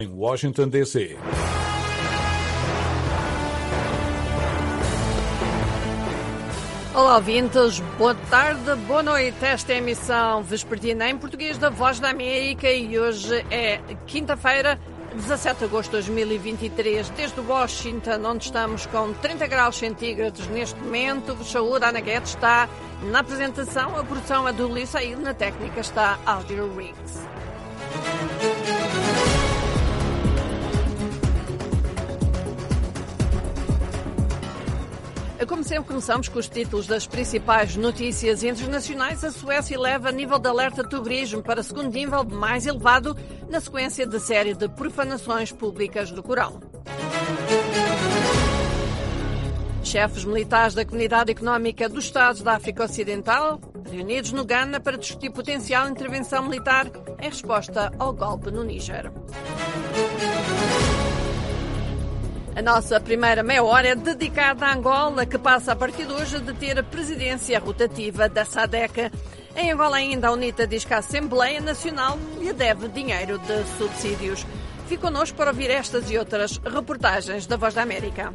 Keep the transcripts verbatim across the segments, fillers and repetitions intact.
Em Washington, D C Olá, ouvintes. Boa tarde, boa noite. Esta é a emissão vespertina em português da Voz da América e hoje é quinta-feira, dezassete de agosto de dois mil e vinte e três, desde Washington, onde estamos com trinta graus centígrados neste momento. Vos saúde, Ana Guedes está na apresentação, a produção é do Luís Saíl, na técnica está Audio Riggs. Como sempre, começamos com os títulos das principais notícias internacionais. A Suécia eleva nível de alerta de terrorismo para segundo nível mais elevado na sequência de série de profanações públicas do Corão. Chefes militares da Comunidade Económica dos Estados da África Ocidental reunidos no Ghana para discutir potencial intervenção militar em resposta ao golpe no Níger. A nossa primeira meia hora é dedicada à Angola, que passa a partir de hoje a deter a presidência rotativa da SADC. Em Angola ainda, a UNITA diz que a Assembleia Nacional lhe deve dinheiro de subsídios. Fique connosco para ouvir estas e outras reportagens da Voz da América.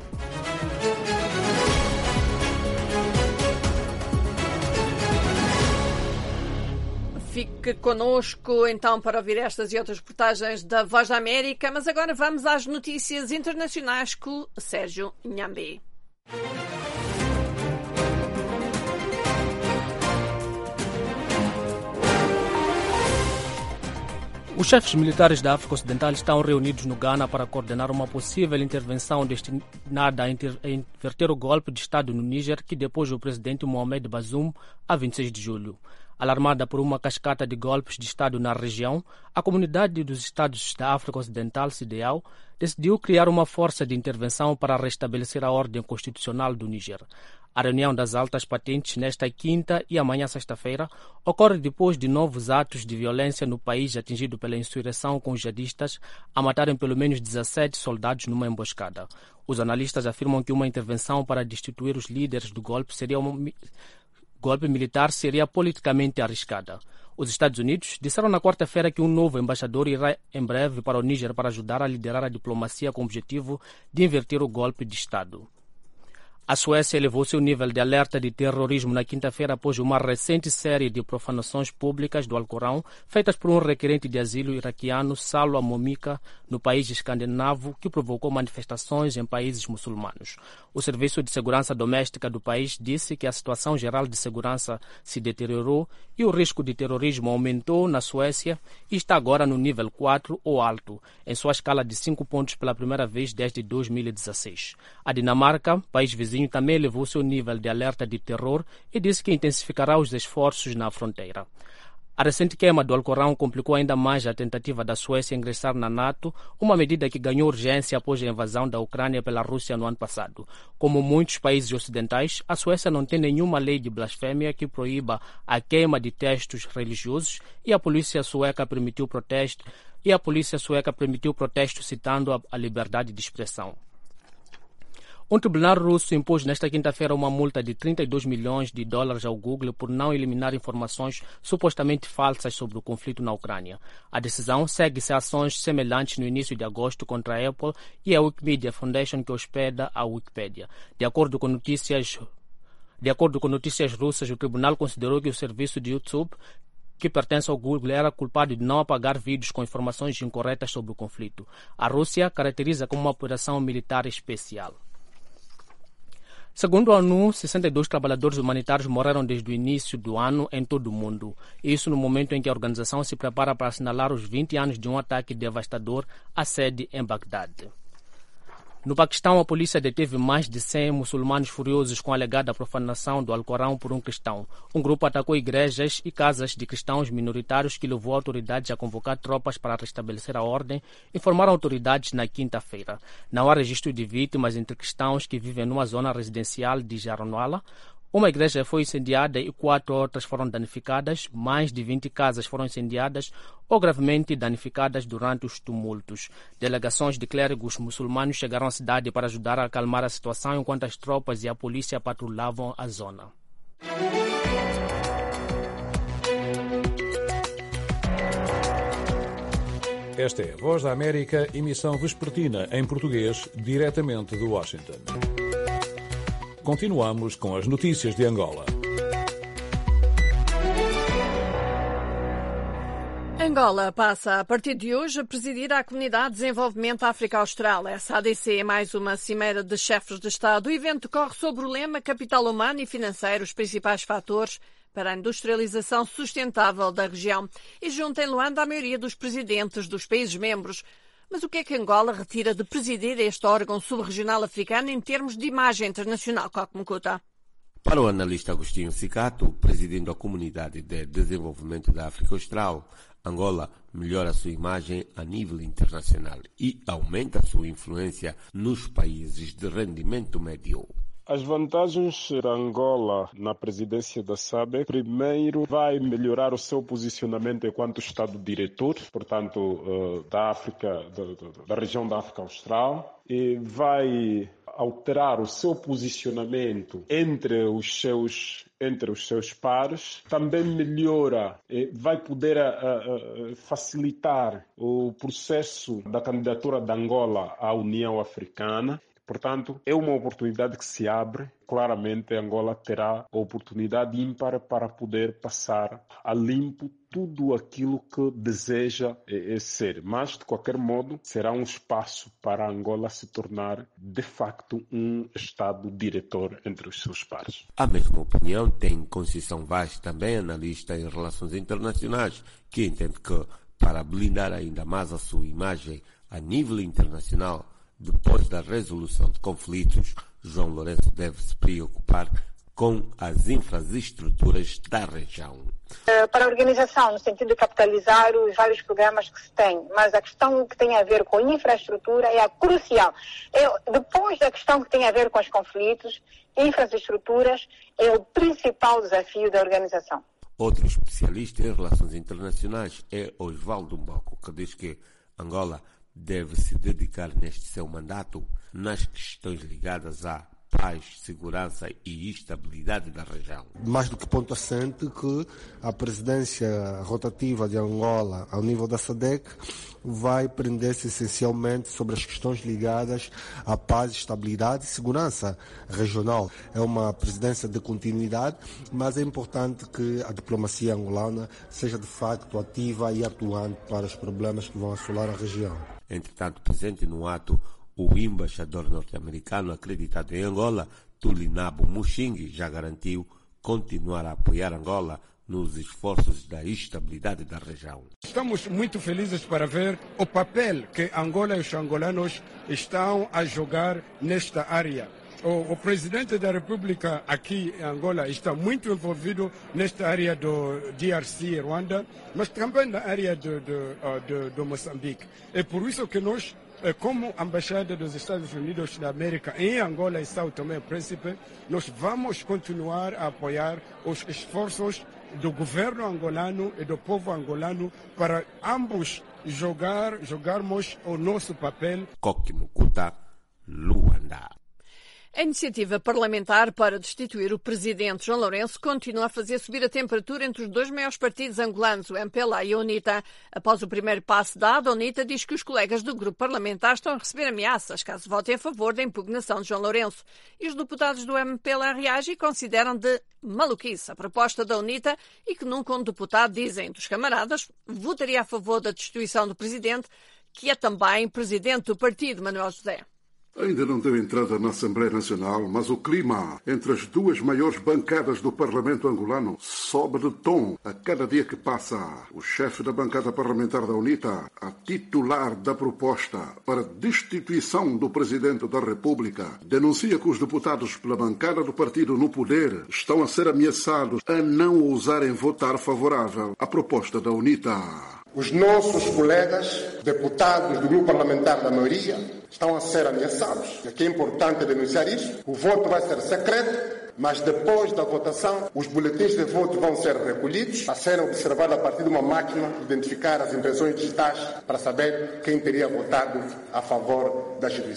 Fique connosco, então, para ouvir estas e outras reportagens da Voz da América. Mas agora vamos às notícias internacionais com Sérgio Nhambi. Os chefes militares da África Ocidental estão reunidos no Ghana para coordenar uma possível intervenção destinada a inverter o golpe de Estado no Níger, que depois do presidente Mohamed Bazoum, a vinte e seis de julho. Alarmada por uma cascata de golpes de Estado na região, a Comunidade dos Estados da África Ocidental, C D A O, decidiu criar uma força de intervenção para restabelecer a ordem constitucional do Níger. A reunião das altas patentes nesta quinta e amanhã sexta-feira ocorre depois de novos atos de violência no país atingido pela insurreição com os jihadistas a matarem pelo menos dezassete soldados numa emboscada. Os analistas afirmam que uma intervenção para destituir os líderes do golpe seria uma... golpe militar seria politicamente arriscada. Os Estados Unidos disseram na quarta-feira que um novo embaixador irá em breve para o Níger para ajudar a liderar a diplomacia com o objetivo de inverter o golpe de Estado. A Suécia elevou seu nível de alerta de terrorismo na quinta-feira após uma recente série de profanações públicas do Alcorão feitas por um requerente de asilo iraquiano, Salwa Momika, no país escandinavo, que provocou manifestações em países muçulmanos. O Serviço de Segurança Doméstica do país disse que a situação geral de segurança se deteriorou e o risco de terrorismo aumentou na Suécia e está agora no nível quatro ou alto, em sua escala de cinco pontos pela primeira vez desde dois mil e dezesseis. A Dinamarca, país vizinho, também elevou seu nível de alerta de terror e disse que intensificará os esforços na fronteira. A recente queima do Alcorão complicou ainda mais a tentativa da Suécia em ingressar na NATO, uma medida que ganhou urgência após a invasão da Ucrânia pela Rússia no ano passado. Como muitos países ocidentais, a Suécia não tem nenhuma lei de blasfêmia que proíba a queima de textos religiosos e a polícia sueca permitiu protesto e a polícia sueca permitiu protesto citando a, a liberdade de expressão. Um tribunal russo impôs nesta quinta-feira uma multa de trinta e dois milhões de dólares ao Google por não eliminar informações supostamente falsas sobre o conflito na Ucrânia. A decisão segue-se a ações semelhantes no início de agosto contra a Apple e a Wikimedia Foundation, que hospeda a Wikipédia. De acordo com notícias, de acordo com notícias russas, o tribunal considerou que o serviço de YouTube, que pertence ao Google, era culpado de não apagar vídeos com informações incorretas sobre o conflito. A Rússia caracteriza como uma operação militar especial. Segundo a ONU, sessenta e dois trabalhadores humanitários morreram desde o início do ano em todo o mundo. Isso no momento em que a organização se prepara para assinalar os vinte anos de um ataque devastador à sede em Bagdade. No Paquistão, a polícia deteve mais de cem muçulmanos furiosos com a alegada profanação do Alcorão por um cristão. Um grupo atacou igrejas e casas de cristãos minoritários que levou autoridades a convocar tropas para restabelecer a ordem, informaram autoridades na quinta-feira. Não há registro de vítimas entre cristãos que vivem numa zona residencial de Jaranwala. Uma igreja foi incendiada e quatro outras foram danificadas. Mais de vinte casas foram incendiadas ou gravemente danificadas durante os tumultos. Delegações de clérigos muçulmanos chegaram à cidade para ajudar a acalmar a situação enquanto as tropas e a polícia patrulhavam a zona. Esta é a Voz da América, emissão vespertina em português, diretamente de Washington. Continuamos com as notícias de Angola. Angola passa, a partir de hoje, a presidir a Comunidade de Desenvolvimento África Austral. Essa A D C é mais uma cimeira de chefes de Estado. O evento corre sobre o lema Capital Humano e Financeiro, os principais fatores para a industrialização sustentável da região. E junta em Luanda a maioria dos presidentes dos países membros. Mas o que é que Angola retira de presidir este órgão subregional africano em termos de imagem internacional, Coque Mukuta? Para o analista Agostinho Cicato, presidindo a Comunidade de Desenvolvimento da África Austral, Angola melhora sua imagem a nível internacional e aumenta sua influência nos países de rendimento médio. As vantagens da Angola na presidência da S A D E C, primeiro, vai melhorar o seu posicionamento enquanto Estado-diretor, portanto, da África, da, da região da África Austral, e vai alterar o seu posicionamento entre os seus entre os seus pares, também melhora, vai poder a, a, facilitar o processo da candidatura de Angola à União Africana. Portanto, é uma oportunidade que se abre. Claramente, Angola terá a oportunidade ímpar para poder passar a limpo tudo aquilo que deseja ser. Mas, de qualquer modo, será um espaço para Angola se tornar, de facto, um Estado diretor entre os seus pares. A mesma opinião tem Conceição Vaz, também analista em relações internacionais, que entende que, para blindar ainda mais a sua imagem a nível internacional, depois da resolução de conflitos, João Lourenço deve se preocupar com as infraestruturas da região. Para a organização, no sentido de capitalizar os vários programas que se tem, mas a questão que tem a ver com infraestrutura é a crucial. É, depois da questão que tem a ver com os conflitos, infraestruturas é o principal desafio da organização. Outro especialista em relações internacionais é Osvaldo Mboco, que diz que Angola deve se dedicar neste seu mandato nas questões ligadas à paz, segurança e estabilidade da região. Mais do que ponto assente que a presidência rotativa de Angola ao nível da S A D E C vai prender-se essencialmente sobre as questões ligadas à paz, estabilidade e segurança regional. É uma presidência de continuidade, mas é importante que a diplomacia angolana seja de facto ativa e atuante para os problemas que vão assolar a região. Entretanto, presente no ato, o embaixador norte-americano acreditado em Angola, Tulinabo Mushingi, já garantiu continuar a apoiar Angola nos esforços da estabilidade da região. Estamos muito felizes para ver o papel que Angola e os angolanos estão a jogar nesta área. O, o presidente da República aqui em Angola está muito envolvido nesta área do D R C, Ruanda, mas também na área do, do, do, do Moçambique. É por isso que nós, como Embaixada dos Estados Unidos da América em Angola e São Tomé e Príncipe, nós vamos continuar a apoiar os esforços do governo angolano e do povo angolano para ambos jogar, jogarmos o nosso papel. Coque Mukuta, Luanda. A iniciativa parlamentar para destituir o presidente João Lourenço continua a fazer subir a temperatura entre os dois maiores partidos angolanos, o M P L A e a UNITA. Após o primeiro passo dado, a UNITA diz que os colegas do grupo parlamentar estão a receber ameaças caso votem a favor da impugnação de João Lourenço. E os deputados do M P L A reagem e consideram de maluquice a proposta da UNITA e que nunca um deputado, dizem dos camaradas, votaria a favor da destituição do presidente, que é também presidente do partido, Manuel José. Ainda não deu entrada na Assembleia Nacional, mas o clima entre as duas maiores bancadas do Parlamento angolano sobe de tom a cada dia que passa. O chefe da bancada parlamentar da UNITA, a titular da proposta para destituição do Presidente da República, denuncia que os deputados pela bancada do partido no poder estão a ser ameaçados a não ousarem votar favorável à proposta da UNITA. Os nossos colegas, deputados do grupo parlamentar da maioria, estão a ser ameaçados. Aqui é importante denunciar isso. O voto vai ser secreto, mas depois da votação, os boletins de voto vão ser recolhidos, a serem observados a partir de uma máquina, identificar as impressões digitais para saber quem teria votado a favor da instituição.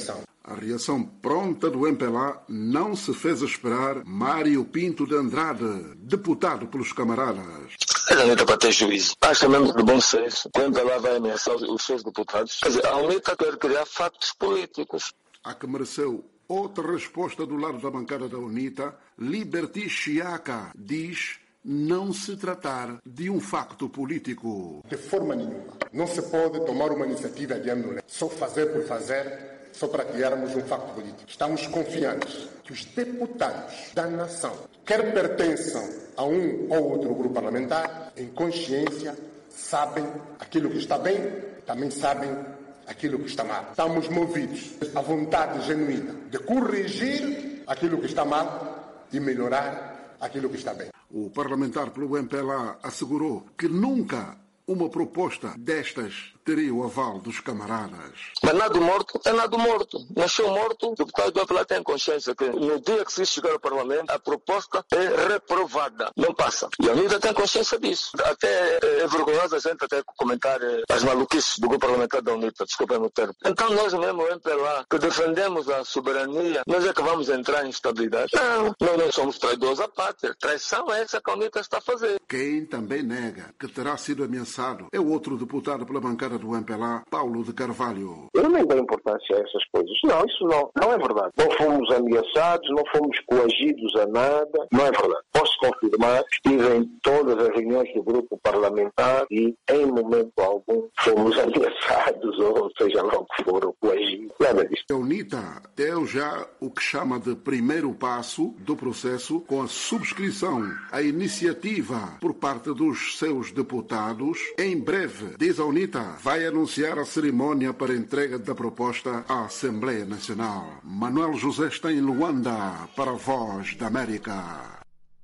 A reação pronta do M P L A não se fez esperar. Mário Pinto de Andrade, deputado pelos camaradas. A UNITA para ter juízo. Acho mesmo de bom senso. O M P L A vai ameaçar os seus deputados. Quer dizer, a UNITA quer criar factos políticos. A que mereceu outra resposta do lado da bancada da UNITA, Liberty Chiaka diz não se tratar de um facto político. De forma nenhuma. Não se pode tomar uma iniciativa de âmbito só fazer por fazer, só para criarmos um facto político. Estamos confiantes que os deputados da nação, quer pertençam a um ou outro grupo parlamentar, em consciência, sabem aquilo que está bem, também sabem aquilo que está mal. Estamos movidos à vontade genuína de corrigir aquilo que está mal e melhorar aquilo que está bem. O parlamentar pelo M P L A assegurou que nunca uma proposta destas teria o aval dos camaradas. Mas nada morto é nada morto. Nasceu morto, o deputado do M P L A tem consciência que no dia que se chegar ao Parlamento, a proposta é reprovada, não passa. E a UNITA tem consciência disso. Até é vergonhoso a gente até comentar as maluquices do grupo parlamentar da UNITA, desculpem o termo. Então nós mesmo, o M P L A, que defendemos a soberania, nós é que vamos entrar em instabilidade? Não, nós não somos traidores à pátria. Traição é essa que a UNITA está a fazer. Quem também nega que terá sido ameaçado é o outro deputado pela bancada do M P L A, Paulo de Carvalho. Eu não dou importância a essas coisas. Não, isso não. Não é verdade. Não fomos ameaçados, não fomos coagidos a nada. Não é verdade. Posso confirmar que estive em todas as reuniões do grupo parlamentar e em momento algum fomos ameaçados ou seja lá o que for, ou coagidos. Nada disso. A UNITA deu já o que chama de primeiro passo do processo com a subscrição à iniciativa por parte dos seus deputados. Em breve, diz a UNITA, vai anunciar a cerimónia para a entrega da proposta à Assembleia Nacional. Manuel José está em Luanda para a Voz da América.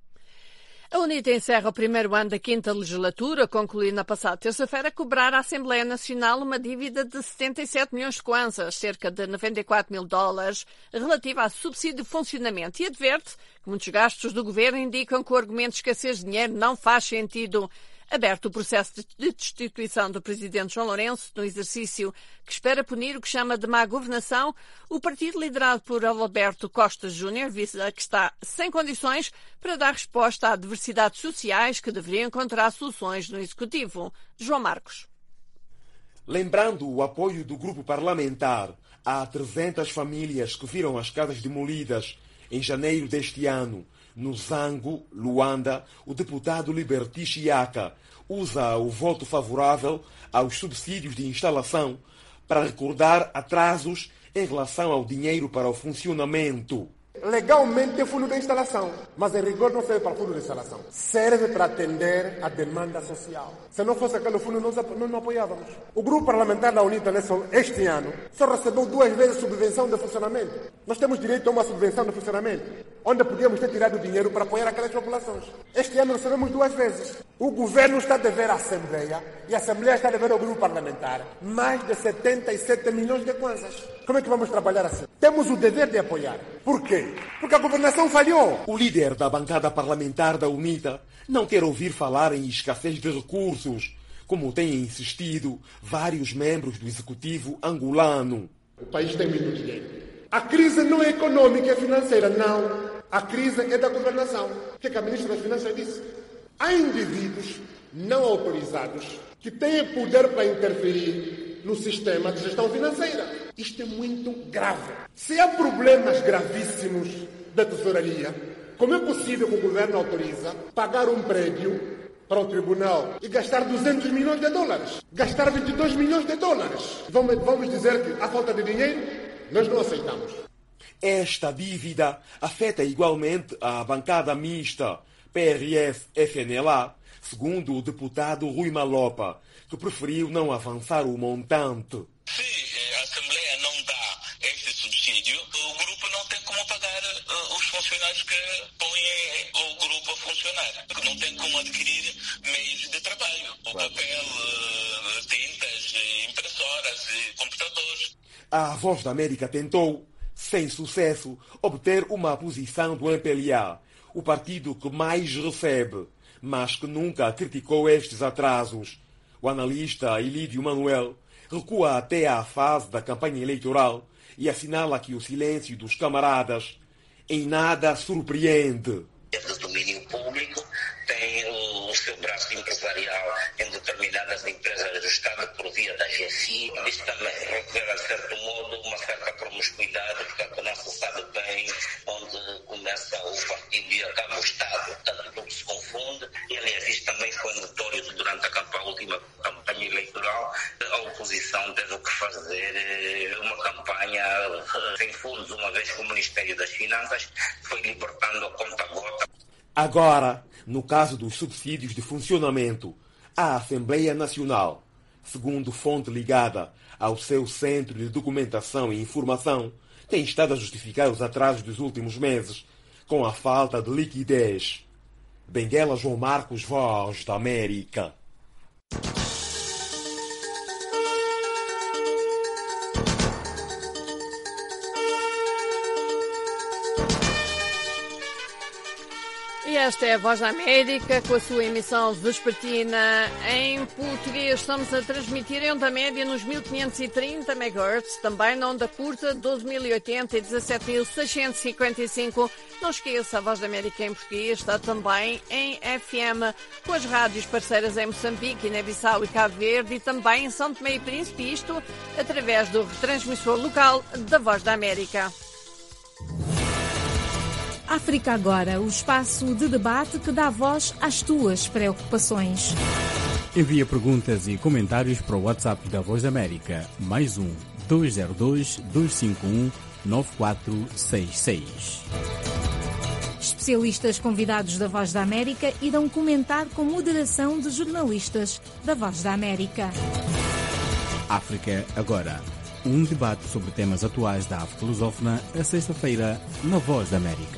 A UNITA encerra o primeiro ano da quinta legislatura, concluindo na passada terça-feira, cobrar à Assembleia Nacional uma dívida de setenta e sete milhões de kwanzas, cerca de noventa e quatro mil dólares, relativa a subsídio de funcionamento, e adverte que muitos gastos do governo indicam que o argumento de escassez de dinheiro não faz sentido. Aberto o processo de destituição do presidente João Lourenço, no exercício que espera punir o que chama de má governação, o partido liderado por Alberto Costa Júnior visa que está sem condições para dar resposta a adversidades sociais que deveriam encontrar soluções no Executivo. João Marcos. Lembrando o apoio do grupo parlamentar a trezentas famílias que viram as casas demolidas em janeiro deste ano, no Zango, Luanda, o deputado Liberty Chiaka usa o voto favorável aos subsídios de instalação para recordar atrasos em relação ao dinheiro para o funcionamento. Legalmente é fundo de instalação, mas em rigor não serve para fundo de instalação. Serve para atender a demanda social. Se não fosse aquele fundo, nós não, não apoiávamos. O grupo parlamentar da UNITA, este ano, só recebeu duas vezes subvenção de funcionamento. Nós temos direito a uma subvenção de funcionamento, onde podíamos ter tirado dinheiro para apoiar aquelas populações. Este ano recebemos duas vezes. O governo está a dever à Assembleia e a Assembleia está a dever ao grupo parlamentar mais de setenta e sete milhões de kwanzas. Como é que vamos trabalhar assim? Temos o dever de apoiar. Por quê? Porque a governação falhou. O líder da bancada parlamentar da UNITA não quer ouvir falar em escassez de recursos, como têm insistido vários membros do executivo angolano. O país tem muito dinheiro. A crise não é econômica, é financeira, não. A crise é da governação. O que, é que a ministra das Finanças disse? Há indivíduos não autorizados que têm poder para interferir no sistema de gestão financeira. Isto é muito grave. Se há problemas gravíssimos da tesouraria, como é possível que o governo autoriza pagar um prédio para o tribunal e gastar duzentos milhões de dólares? Gastar vinte e dois milhões de dólares? Vamos, vamos dizer que há falta de dinheiro? Nós não aceitamos. Esta dívida afeta igualmente a bancada mista P R S F N L A, segundo o deputado Rui Malopa, que preferiu não avançar o montante. Se a Assembleia não dá este subsídio, o grupo não tem como pagar uh, os funcionários que põem o grupo a funcionar. Não tem como adquirir meios de trabalho, o papel, uh, tintas, impressoras e computadores. A Voz da América tentou, sem sucesso, obter uma posição do M P L A, o partido que mais recebe, mas que nunca criticou estes atrasos. O analista Elídio Manuel recua até à fase da campanha eleitoral e assinala que o silêncio dos camaradas em nada surpreende. Do domínio público tem o seu braço empresarial em determinadas empresas do Estado por via da G F I. Isto também revela, de certo modo, uma certa promiscuidade, porque não se sabe bem onde começa o partido e acaba o Estado. Portanto, tudo se confunde. E, aliás, isto também foi notório durante a, campanha, a última campanha eleitoral. A oposição teve que fazer uma campanha sem fundos, uma vez que o Ministério das Finanças foi libertando a conta-gota. Agora, no caso dos subsídios de funcionamento, a Assembleia Nacional, segundo fonte ligada ao seu Centro de Documentação e Informação, tem estado a justificar os atrasos dos últimos meses com a falta de liquidez. Benguela João Marcos, Voz da América. E esta é a Voz da América, com a sua emissão vespertina em português. Estamos a transmitir em onda média nos mil quinhentos e trinta megahertz, também na onda curta doze mil e oitenta e dezassete mil seiscentos e cinquenta e cinco. Não esqueça, a Voz da América em português está também em F M, com as rádios parceiras em Moçambique, Guiné-Bissau e Cabo Verde, e também em São Tomé e Príncipe, isto através do retransmissor local da Voz da América. África Agora, o espaço de debate que dá voz às tuas preocupações. Envia perguntas e comentários para o WhatsApp da Voz da América, mais um, dois zero dois, dois cinco um, nove quatro seis seis. Especialistas convidados da Voz da América irão comentar com moderação de jornalistas da Voz da América. África Agora. Um debate sobre temas atuais da África lusófona, a sexta-feira, na Voz da América.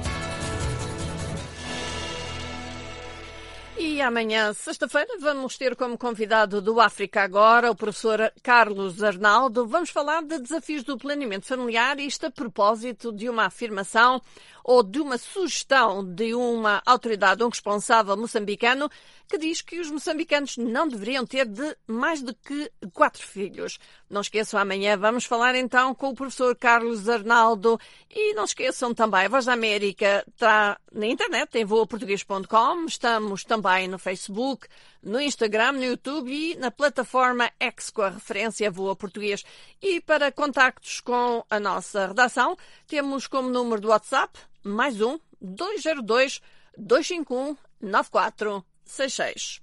E amanhã, sexta-feira, vamos ter como convidado do África Agora o professor Carlos Arnaldo. Vamos falar de desafios do planeamento familiar, isto a propósito de uma afirmação ou de uma sugestão de uma autoridade, um responsável moçambicano, que diz que os moçambicanos não deveriam ter de mais do que quatro filhos. Não esqueçam, amanhã vamos falar então com o professor Carlos Arnaldo. E não esqueçam também, a Voz da América está na internet, em voa português ponto com. Estamos também no Facebook, no Instagram, no YouTube e na plataforma X, com a referência Voa Português. E para contactos com a nossa redação, temos como número do WhatsApp mais um, dois zero dois, dois cinco um, nove quatro seis seis.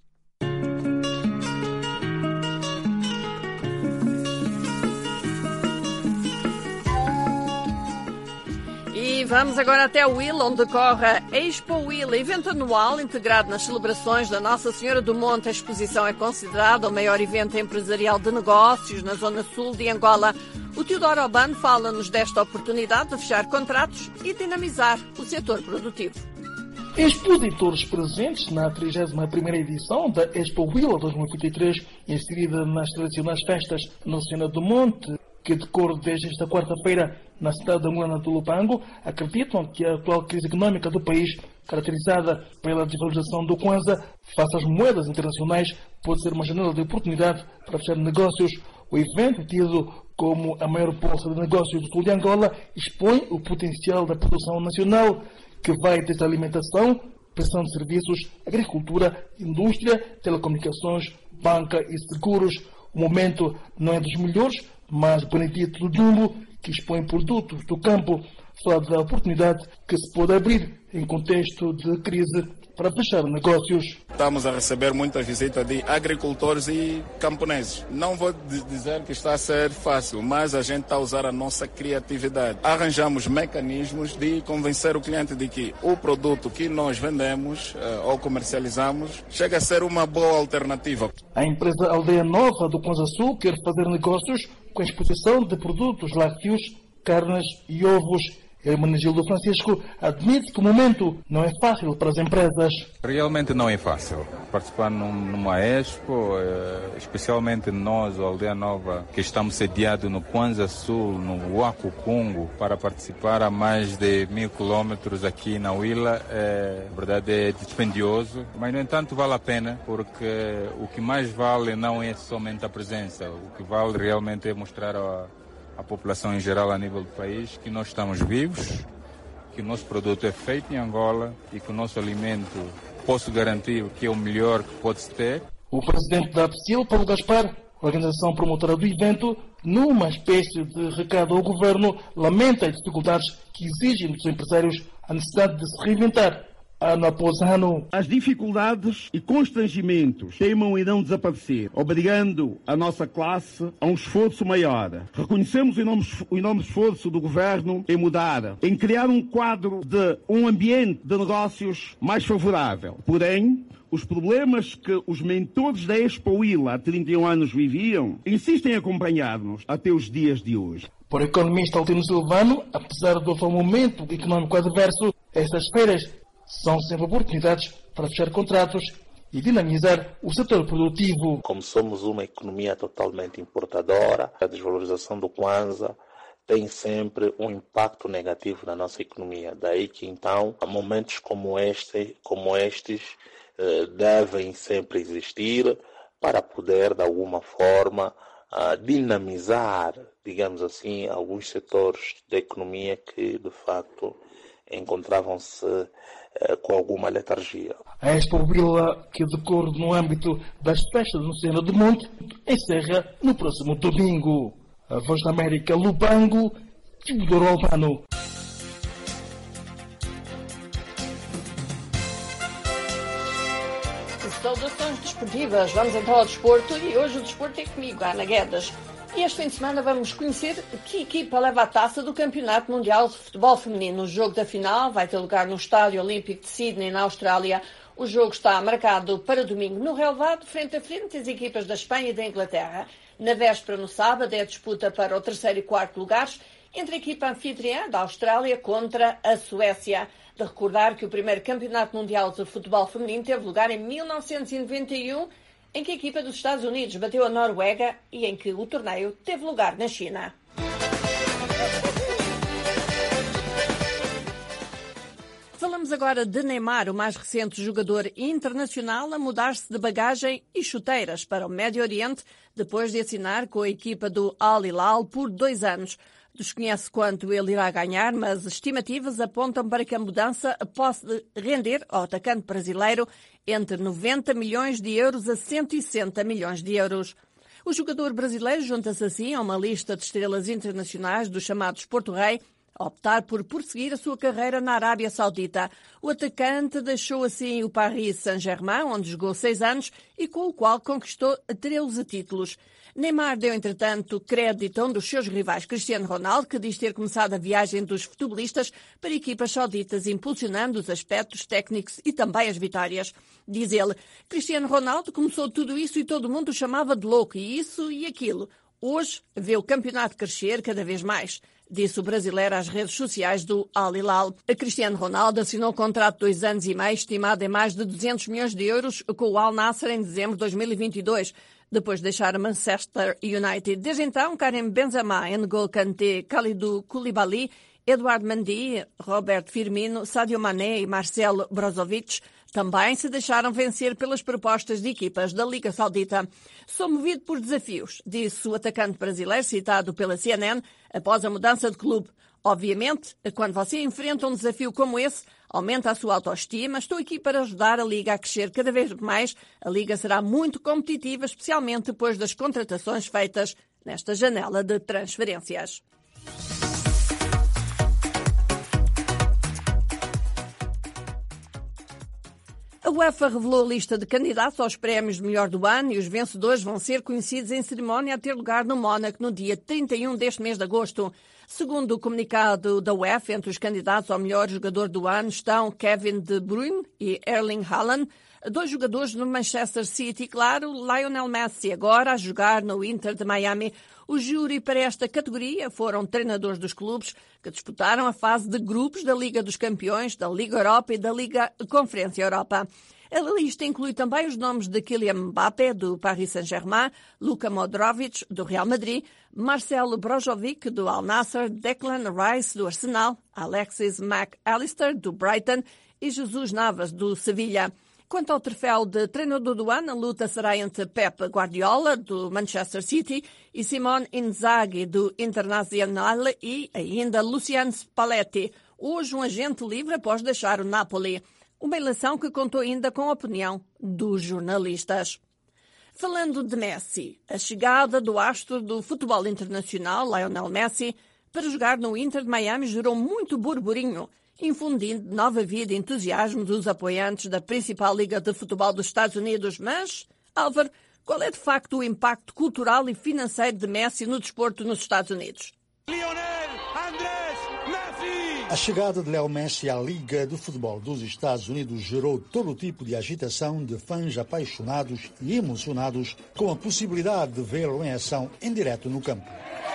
E vamos agora até o Will, onde decorre a Expo Will, evento anual integrado nas celebrações da Nossa Senhora do Monte. A exposição é considerada o maior evento empresarial de negócios na zona sul de Angola. O Teodoro Albano fala-nos desta oportunidade de fechar contratos e dinamizar o setor produtivo. Expositores presentes na trigésima primeira edição da Expo Will dois mil e vinte e três, inserida nas tradicionais festas Nossa Senhora do Monte, que decorre desde esta quarta-feira na cidade da Moana do Lupango, acreditam que a atual crise económica do país, caracterizada pela desvalorização do Kwanza face às moedas internacionais, pode ser uma janela de oportunidade para fechar negócios. O evento, tido como a maior bolsa de negócios do sul de Angola, expõe o potencial da produção nacional, que vai desde a alimentação, prestação de serviços, agricultura, indústria, telecomunicações, banca e seguros. O momento não é dos melhores, mas Benedito do Dumbo, que expõe produtos do campo, fala da oportunidade que se pode abrir em contexto de crise para fechar negócios. Estamos a receber muita visita de agricultores e camponeses. Não vou dizer que está a ser fácil, mas a gente está a usar a nossa criatividade. Arranjamos mecanismos de convencer o cliente de que o produto que nós vendemos uh, ou comercializamos chega a ser uma boa alternativa. A empresa Aldeia Nova do Kwanza Sul quer fazer negócios com a exposição de produtos lácteos, carnes e ovos. Hermenegildo Francisco admite que o momento não é fácil para as empresas. Realmente não é fácil participar num, numa Expo, eh, especialmente nós, a Aldeia Nova, que estamos sediados no Kwanza Sul, no Huaco Congo, para participar a mais de mil quilômetros aqui na Huila. É, na verdade é dispendioso, mas no entanto vale a pena, porque o que mais vale não é somente a presença, o que vale realmente é mostrar a a população em geral a nível do país, que nós estamos vivos, que o nosso produto é feito em Angola e que o nosso alimento, posso garantir que é o melhor que pode-se ter. O presidente da APSIL, Paulo Gaspar, organização promotora do evento, numa espécie de recado ao governo, lamenta as dificuldades que exigem dos empresários a necessidade de se reinventar. Ano após ano. As dificuldades e constrangimentos teimam em não desaparecer, obrigando a nossa classe a um esforço maior. Reconhecemos o enorme, o enorme esforço do governo em mudar, em criar um quadro de um ambiente de negócios mais favorável. Porém, os problemas que os mentores da Expo Huila há trinta e um anos viviam insistem em acompanhar-nos até os dias de hoje. Para o economista Altino Silvano, apesar do atual momento económico adverso, estas feiras são sempre oportunidades para fechar contratos e dinamizar o setor produtivo. Como somos uma economia totalmente importadora, a desvalorização do Kwanza tem sempre um impacto negativo na nossa economia. Daí que, então, momentos como este, como estes eh, devem sempre existir para poder, de alguma forma, uh, dinamizar, digamos assim, alguns setores da economia que, de facto, encontravam-se eh, com alguma letargia. A Expo Huila, que decorre no âmbito das festas no Sena do Monte, encerra no próximo domingo. A Voz da América, Lubango, Teodoro Albano. Saudações desportivas. Vamos então ao desporto e hoje o desporto é comigo, Ana Guedes. E este fim de semana vamos conhecer que equipa leva a taça do Campeonato Mundial de Futebol Feminino. O jogo da final vai ter lugar no Estádio Olímpico de Sydney, na Austrália. O jogo está marcado para domingo no relevado, frente a frente as equipas da Espanha e da Inglaterra. Na véspera, no sábado, é a disputa para o terceiro e quarto lugares entre a equipa anfitriã da Austrália contra a Suécia. De recordar que o primeiro Campeonato Mundial de Futebol Feminino teve lugar em mil novecentos e noventa e um, em que a equipa dos Estados Unidos bateu a Noruega e em que o torneio teve lugar na China. Falamos agora de Neymar, o mais recente jogador internacional a mudar-se de bagagem e chuteiras para o Médio Oriente, depois de assinar com a equipa do Al Hilal por dois anos. Desconhece quanto ele irá ganhar, mas estimativas apontam para que a mudança possa render ao atacante brasileiro entre noventa milhões de euros a cento e sessenta milhões de euros. O jogador brasileiro junta-se assim a uma lista de estrelas internacionais dos chamados Porto Rei, a optar por prosseguir a sua carreira na Arábia Saudita. O atacante deixou assim o Paris Saint-Germain, onde jogou seis anos e com o qual conquistou treze títulos. Neymar deu, entretanto, crédito a um dos seus rivais, Cristiano Ronaldo, que diz ter começado a viagem dos futebolistas para equipas sauditas, impulsionando os aspectos técnicos e também as vitórias. Diz ele, Cristiano Ronaldo começou tudo isso e todo mundo o chamava de louco, e isso e aquilo. Hoje vê o campeonato crescer cada vez mais, disse o brasileiro às redes sociais do Al Hilal. A Cristiano Ronaldo assinou um contrato de dois anos e meio, estimado em mais de duzentos milhões de euros, com o Al Nassr em dezembro de dois mil e vinte e dois. Depois de deixar o Manchester United. Desde então, Karim Benzema, N'Golo Kanté, Kalidou Koulibaly, Eduardo Mendy, Roberto Firmino, Sadio Mané e Marcelo Brozovic também se deixaram vencer pelas propostas de equipas da Liga Saudita. Sou movido por desafios, disse o atacante brasileiro, citado pela C N N, após a mudança de clube. Obviamente, quando você enfrenta um desafio como esse, aumenta a sua autoestima. Estou aqui para ajudar a Liga a crescer cada vez mais. A Liga será muito competitiva, especialmente depois das contratações feitas nesta janela de transferências. A UEFA revelou a lista de candidatos aos prémios de melhor do ano e os vencedores vão ser conhecidos em cerimónia a ter lugar no Mónaco no dia trinta e um deste mês de agosto. Segundo o comunicado da UEFA, entre os candidatos ao melhor jogador do ano estão Kevin De Bruyne e Erling Haaland. dois jogadores do Manchester City, claro, Lionel Messi, agora a jogar no Inter de Miami. O júri para esta categoria foram treinadores dos clubes que disputaram a fase de grupos da Liga dos Campeões, da Liga Europa e da Liga Conferência Europa. A lista inclui também os nomes de Kylian Mbappé, do Paris Saint-Germain, Luka Modric, do Real Madrid, Marcelo Brozovic, do Al Nassr, Declan Rice, do Arsenal, Alexis McAllister, do Brighton e Jesus Navas, do Sevilha. Quanto ao troféu de treinador do ano, a luta será entre Pep Guardiola, do Manchester City, e Simone Inzaghi, do Internazionale, e ainda Luciano Spalletti, hoje um agente livre após deixar o Napoli. Uma eleição que contou ainda com a opinião dos jornalistas. Falando de Messi, a chegada do astro do futebol internacional, Lionel Messi, para jogar no Inter de Miami gerou muito burburinho, infundindo nova vida e entusiasmo dos apoiantes da principal liga de futebol dos Estados Unidos. Mas, Álvaro, qual é de facto o impacto cultural e financeiro de Messi no desporto nos Estados Unidos? A chegada de Leo Messi à Liga de Futebol dos Estados Unidos gerou todo tipo de agitação de fãs apaixonados e emocionados com a possibilidade de vê-lo em ação em direto no campo.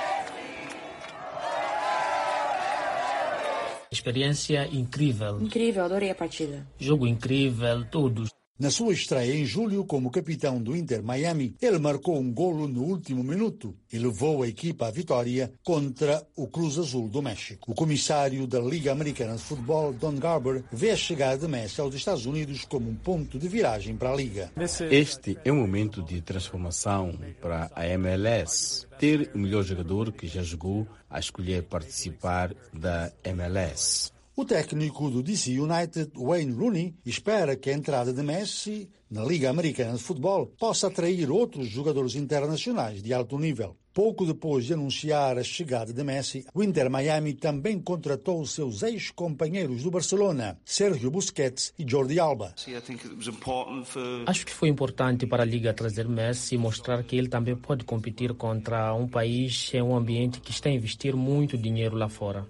Experiência incrível. Incrível, adorei a partida. Jogo incrível, todos. Na sua estreia em julho como capitão do Inter Miami, ele marcou um golo no último minuto e levou a equipa à vitória contra o Cruz Azul do México. O comissário da Liga Americana de Futebol, Don Garber, vê a chegada de Messi aos Estados Unidos como um ponto de viragem para a Liga. Este é um momento de transformação para a M L S. Ter o melhor jogador que já jogou a escolher participar da M L S. O técnico do D C United, Wayne Rooney, espera que a entrada de Messi na Liga Americana de Futebol possa atrair outros jogadores internacionais de alto nível. Pouco depois de anunciar a chegada de Messi, o Inter Miami também contratou os seus ex-companheiros do Barcelona, Sérgio Busquets e Jordi Alba. Acho que foi importante para a Liga trazer Messi e mostrar que ele também pode competir contra um país em um ambiente que está a investir muito dinheiro lá fora.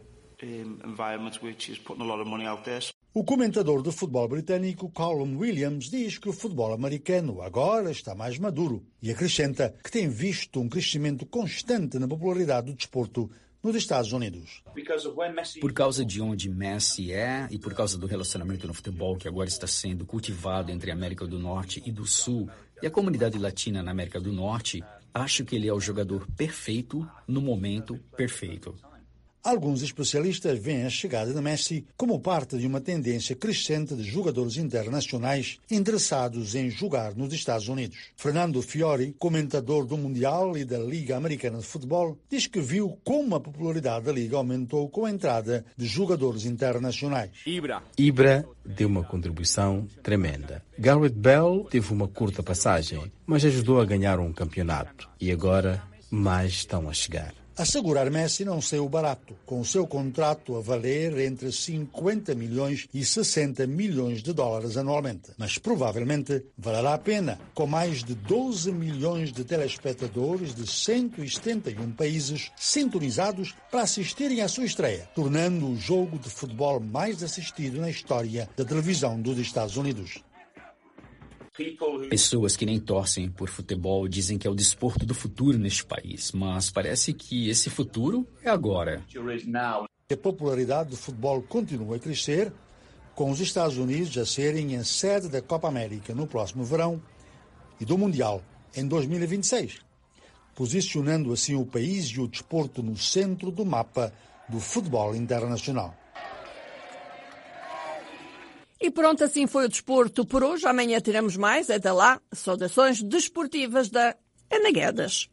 O comentador de futebol britânico Callum Williams diz que o futebol americano agora está mais maduro e acrescenta que tem visto um crescimento constante na popularidade do desporto nos Estados Unidos. Por causa de onde Messi é e por causa do relacionamento no futebol que agora está sendo cultivado entre a América do Norte e do Sul e a comunidade latina na América do Norte, acho que ele é o jogador perfeito no momento perfeito. Alguns especialistas veem a chegada de Messi como parte de uma tendência crescente de jogadores internacionais interessados em jogar nos Estados Unidos. Fernando Fiori, comentador do Mundial e da Liga Americana de Futebol, diz que viu como a popularidade da Liga aumentou com a entrada de jogadores internacionais. Ibra. Ibra deu uma contribuição tremenda. Gareth Bale teve uma curta passagem, mas ajudou a ganhar um campeonato. E agora mais estão a chegar. Assegurar Messi não saiu barato, com o seu contrato a valer entre cinquenta milhões e sessenta milhões de dólares anualmente. Mas provavelmente valerá a pena, com mais de doze milhões de telespectadores de cento e setenta e um países sintonizados para assistirem à sua estreia, tornando o jogo de futebol mais assistido na história da televisão dos Estados Unidos. Pessoas que nem torcem por futebol dizem que é o desporto do futuro neste país, mas parece que esse futuro é agora. A popularidade do futebol continua a crescer, com os Estados Unidos a serem a sede da Copa América no próximo verão e do Mundial em dois mil e vinte e seis, posicionando assim o país e o desporto no centro do mapa do futebol internacional. E pronto, assim foi o desporto por hoje. Amanhã teremos mais. Até lá, saudações desportivas da Ana Guedes.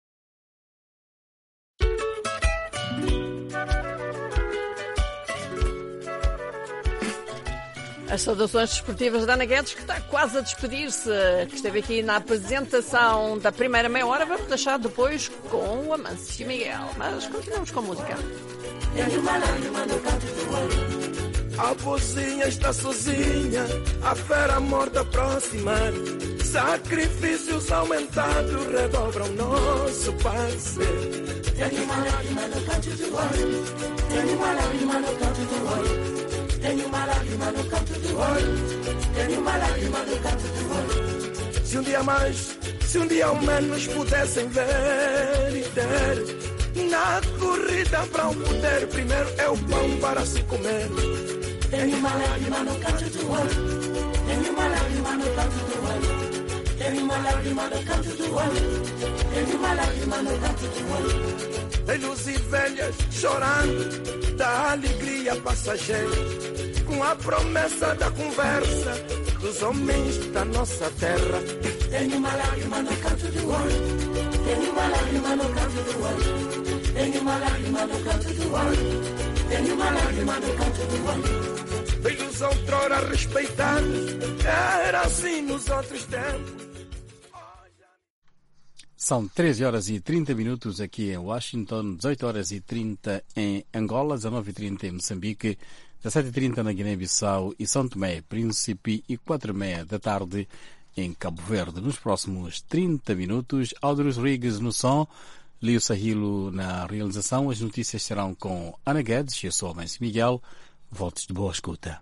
As saudações desportivas da Ana Guedes, que está quase a despedir-se, que esteve aqui na apresentação da primeira meia hora. Vamos deixar depois com o Amâncio Miguel. Mas continuamos com a música. A vozinha está sozinha, a fera morta aproximar. Sacrifícios aumentados redobram nosso parecer. Tem uma lágrima no canto do olho, tem uma lágrima no canto do olho. tenho uma lágrima no canto do olho, tenho uma lágrima no canto do olho. Se um dia mais, se um dia ao menos pudessem ver e ter, na corrida para o poder, primeiro é o pão para se comer. Tenho uma lágrima no canto do olho, tenho uma lágrima no canto do olho, tenho uma lágrima no canto do olho, tenho uma lágrima no canto do olho. Velhos e velhas chorando da alegria passageira, com a promessa da conversa dos homens da nossa terra. Tenho uma lágrima no canto do olho, tenho uma lágrima no canto do olho, tenho uma lágrima no canto do olho, tenho uma lágrima no canto do olho. Velhos outrora respeitados, era assim nos outros tempos. São treze horas e trinta minutos aqui em Washington, dezoito horas e trinta em Angola, dezenove e trinta em Moçambique, dezassete e trinta na Guiné-Bissau e São Tomé, Príncipe e quatro e meia da tarde em Cabo Verde. Nos próximos trinta minutos, Aldrus Rodrigues no som, Lio Sahilo na realização. As notícias serão com Ana Guedes e eu sou Almencio Miguel. Votos de boa escuta.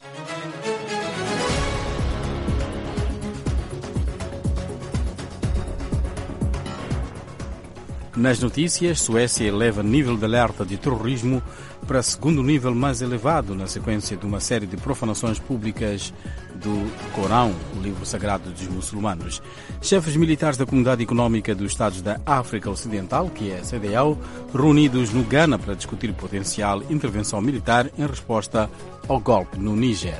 Nas notícias, Suécia eleva nível de alerta de terrorismo para segundo nível mais elevado na sequência de uma série de profanações públicas do Corão, o livro sagrado dos muçulmanos. Chefes militares da Comunidade Económica dos Estados da África Ocidental, que é a C D A O, reunidos no Ghana para discutir potencial intervenção militar em resposta ao golpe no Níger.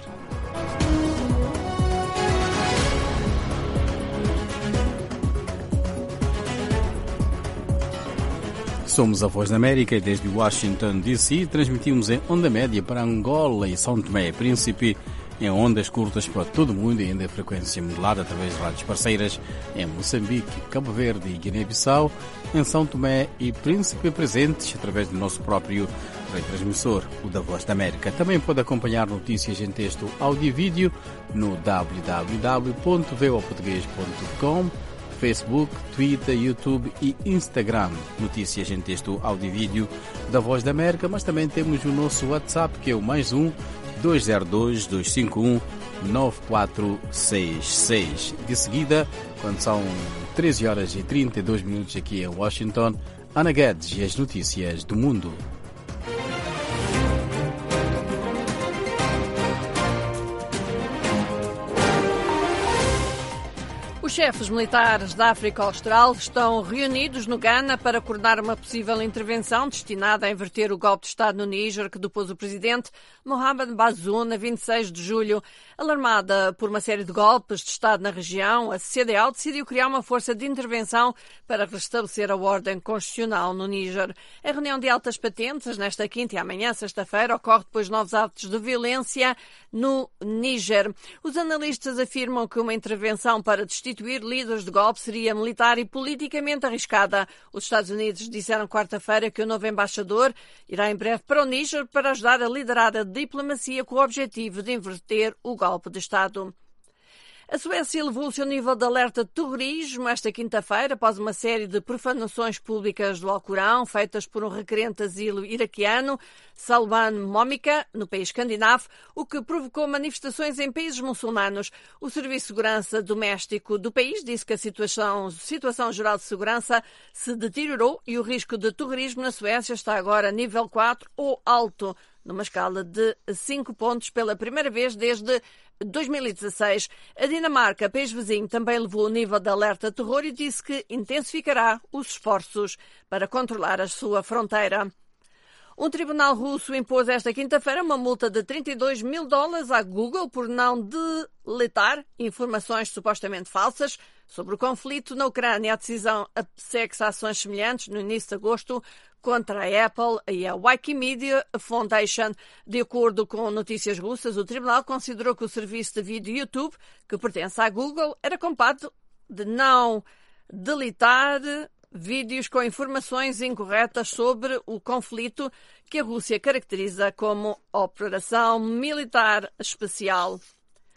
Somos a Voz da América e desde Washington, D C transmitimos em onda média para Angola e São Tomé e Príncipe, em ondas curtas para todo o mundo e ainda em frequência modulada através de rádios parceiras em Moçambique, Cabo Verde e Guiné-Bissau, em São Tomé e Príncipe presentes através do nosso próprio retransmissor, o da Voz da América. Também pode acompanhar notícias em texto, áudio e vídeo no w w w ponto voa português ponto com, Facebook, Twitter, YouTube e Instagram. Notícias em texto, áudio e vídeo da Voz da América, mas também temos o nosso WhatsApp, que é o mais um dois zero dois, dois cinco um, nove quatro seis seis. De seguida, quando são treze horas e trinta e dois minutos aqui em Washington, Ana Guedes e as notícias do mundo. Os chefes militares da África Austral estão reunidos no Ghana para coordenar uma possível intervenção destinada a inverter o golpe de Estado no Níger que depôs o presidente Mohamed Bazoum a vinte e seis de julho. Alarmada por uma série de golpes de Estado na região, a C D A O decidiu criar uma força de intervenção para restabelecer a ordem constitucional no Níger. A reunião de altas patentes, nesta quinta e amanhã, sexta-feira, ocorre depois de novos atos de violência no Níger. Os analistas afirmam que uma intervenção para destituir líderes de golpe seria militar e politicamente arriscada. Os Estados Unidos disseram quarta-feira que o novo embaixador irá em breve para o Níger para ajudar a liderar a diplomacia com o objetivo de inverter o golpe de Estado. A Suécia elevou o seu nível de alerta de terrorismo esta quinta-feira após uma série de profanações públicas do Alcorão feitas por um requerente de asilo iraquiano, Salman Momika, no país escandinavo, o que provocou manifestações em países muçulmanos. O Serviço de Segurança Doméstico do país disse que a situação, situação geral de segurança se deteriorou e o risco de terrorismo na Suécia está agora nível quatro ou alto, numa escala de cinco pontos pela primeira vez desde dois mil e dezasseis. A Dinamarca, país vizinho, também levou o nível de alerta terror e disse que intensificará os esforços para controlar a sua fronteira. Um tribunal russo impôs esta quinta-feira uma multa de trinta e dois mil dólares à Google por não deletar informações supostamente falsas sobre o conflito na Ucrânia. A decisão segue-se a ações semelhantes no início de agosto contra a Apple e a Wikimedia Foundation. De acordo com notícias russas, o tribunal considerou que o serviço de vídeo YouTube, que pertence à Google, era capaz de não deletar vídeos com informações incorretas sobre o conflito que a Rússia caracteriza como Operação Militar Especial.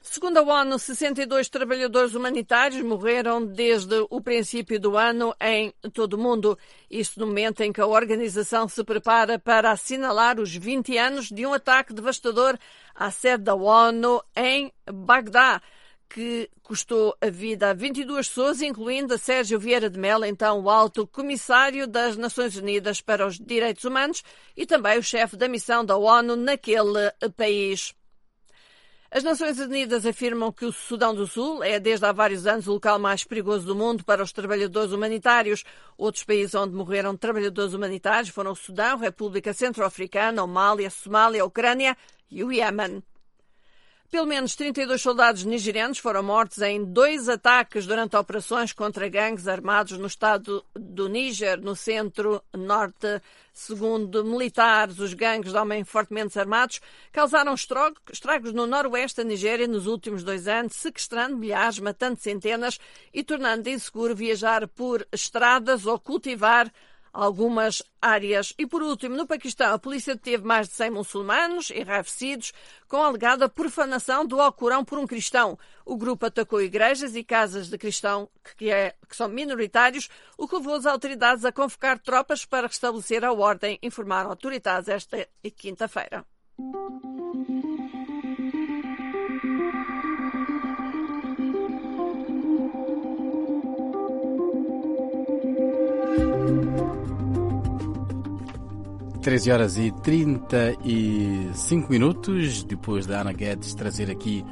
Segundo a ONU, sessenta e dois trabalhadores humanitários morreram desde o princípio do ano em todo o mundo. Isto no momento em que a organização se prepara para assinalar os vinte anos de um ataque devastador à sede da ONU em Bagdá, que custou a vida a vinte e duas pessoas, incluindo a Sérgio Vieira de Mello, então o alto comissário das Nações Unidas para os Direitos Humanos e também o chefe da missão da ONU naquele país. As Nações Unidas afirmam que o Sudão do Sul é, desde há vários anos, o local mais perigoso do mundo para os trabalhadores humanitários. Outros países onde morreram trabalhadores humanitários foram o Sudão, República Centro-Africana, o Mali, a Somália, a Ucrânia e o Iémen. Pelo menos trinta e dois soldados nigerianos foram mortos em dois ataques durante operações contra gangues armados no estado do Níger, no centro-norte. Segundo militares, os gangues de homens fortemente armados causaram estragos no noroeste da Nigéria nos últimos dois anos, sequestrando milhares, matando centenas e tornando inseguro viajar por estradas ou cultivar algumas áreas. E, por último, no Paquistão, a polícia deteve mais de cem muçulmanos enraivecidos com a alegada profanação do Alcorão por um cristão. O grupo atacou igrejas e casas de cristãos que, é, que são minoritários, o que levou as autoridades a convocar tropas para restabelecer a ordem, informaram autoridades esta quinta-feira. treze horas e trinta e cinco minutos, depois da Ana Guedes trazer aqui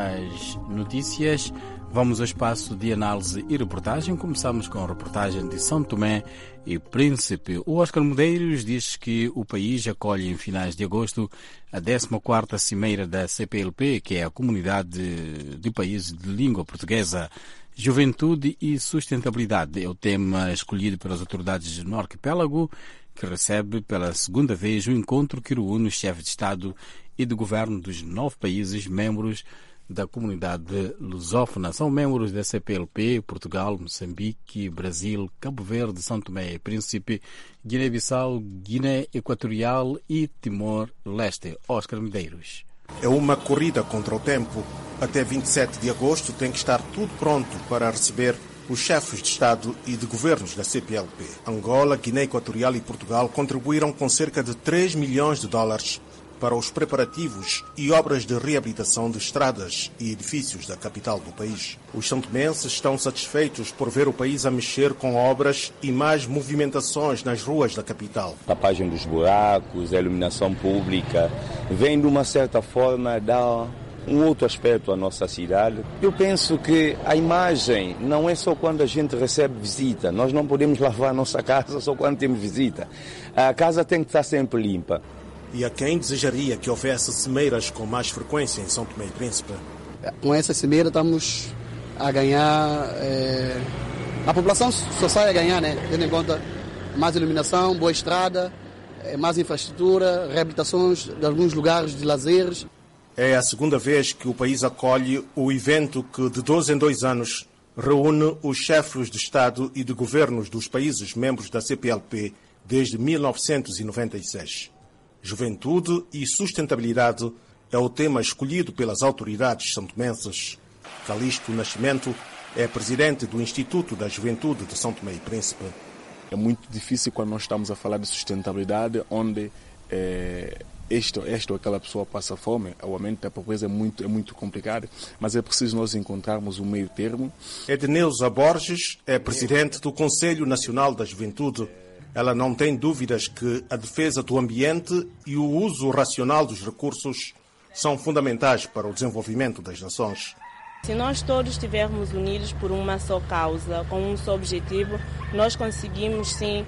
as notícias, vamos ao espaço de análise e reportagem. Começamos com a reportagem de São Tomé e Príncipe. O Oscar Medeiros diz que o país acolhe em finais de agosto a décima quarta cimeira da C P L P, que é a Comunidade de Países de Língua Portuguesa. Juventude e sustentabilidade é o tema escolhido pelas autoridades no arquipélago, que recebe pela segunda vez o encontro que reúne os chefes de Estado e de Governo dos nove países membros da comunidade lusófona. São membros da C P L P, Portugal, Moçambique, Brasil, Cabo Verde, São Tomé e Príncipe, Guiné-Bissau, Guiné Equatorial e Timor-Leste. Oscar Medeiros. É uma corrida contra o tempo. Até vinte e sete de agosto tem que estar tudo pronto para receber os chefes de Estado e de governos da C P L P. Angola, Guiné Equatorial e Portugal contribuíram com cerca de três milhões de dólares para os preparativos e obras de reabilitação de estradas e edifícios da capital do país. Os santomenses estão satisfeitos por ver o país a mexer com obras e mais movimentações nas ruas da capital. A tapagem dos buracos, a iluminação pública, vem de uma certa forma dar um outro aspecto à nossa cidade. Eu penso que a imagem não é só quando a gente recebe visita. Nós não podemos lavar a nossa casa só quando temos visita. A casa tem que estar sempre limpa. E a quem desejaria que houvesse cimeiras com mais frequência em São Tomé e Príncipe? Com essa cimeira estamos a ganhar... É... A população só sai a ganhar, né? Tendo em conta mais iluminação, boa estrada, mais infraestrutura, reabilitações de alguns lugares de lazeres. É a segunda vez que o país acolhe o evento que, de dois em dois anos, reúne os chefes de Estado e de governos dos países membros da C P L P desde mil novecentos e noventa e seis. Juventude e sustentabilidade é o tema escolhido pelas autoridades santomenses. Calixto Nascimento é presidente do Instituto da Juventude de São Tomé e Príncipe. É muito difícil quando nós estamos a falar de sustentabilidade, onde é, este, esta ou aquela pessoa passa fome. O aumento da pobreza é muito, é muito complicado, mas é preciso nós encontrarmos um meio termo. Edneuza Borges é presidente do Conselho Nacional da Juventude. Ela não tem dúvidas que a defesa do ambiente e o uso racional dos recursos são fundamentais para o desenvolvimento das nações. Se nós todos estivermos unidos por uma só causa, com um só objetivo, nós conseguimos sim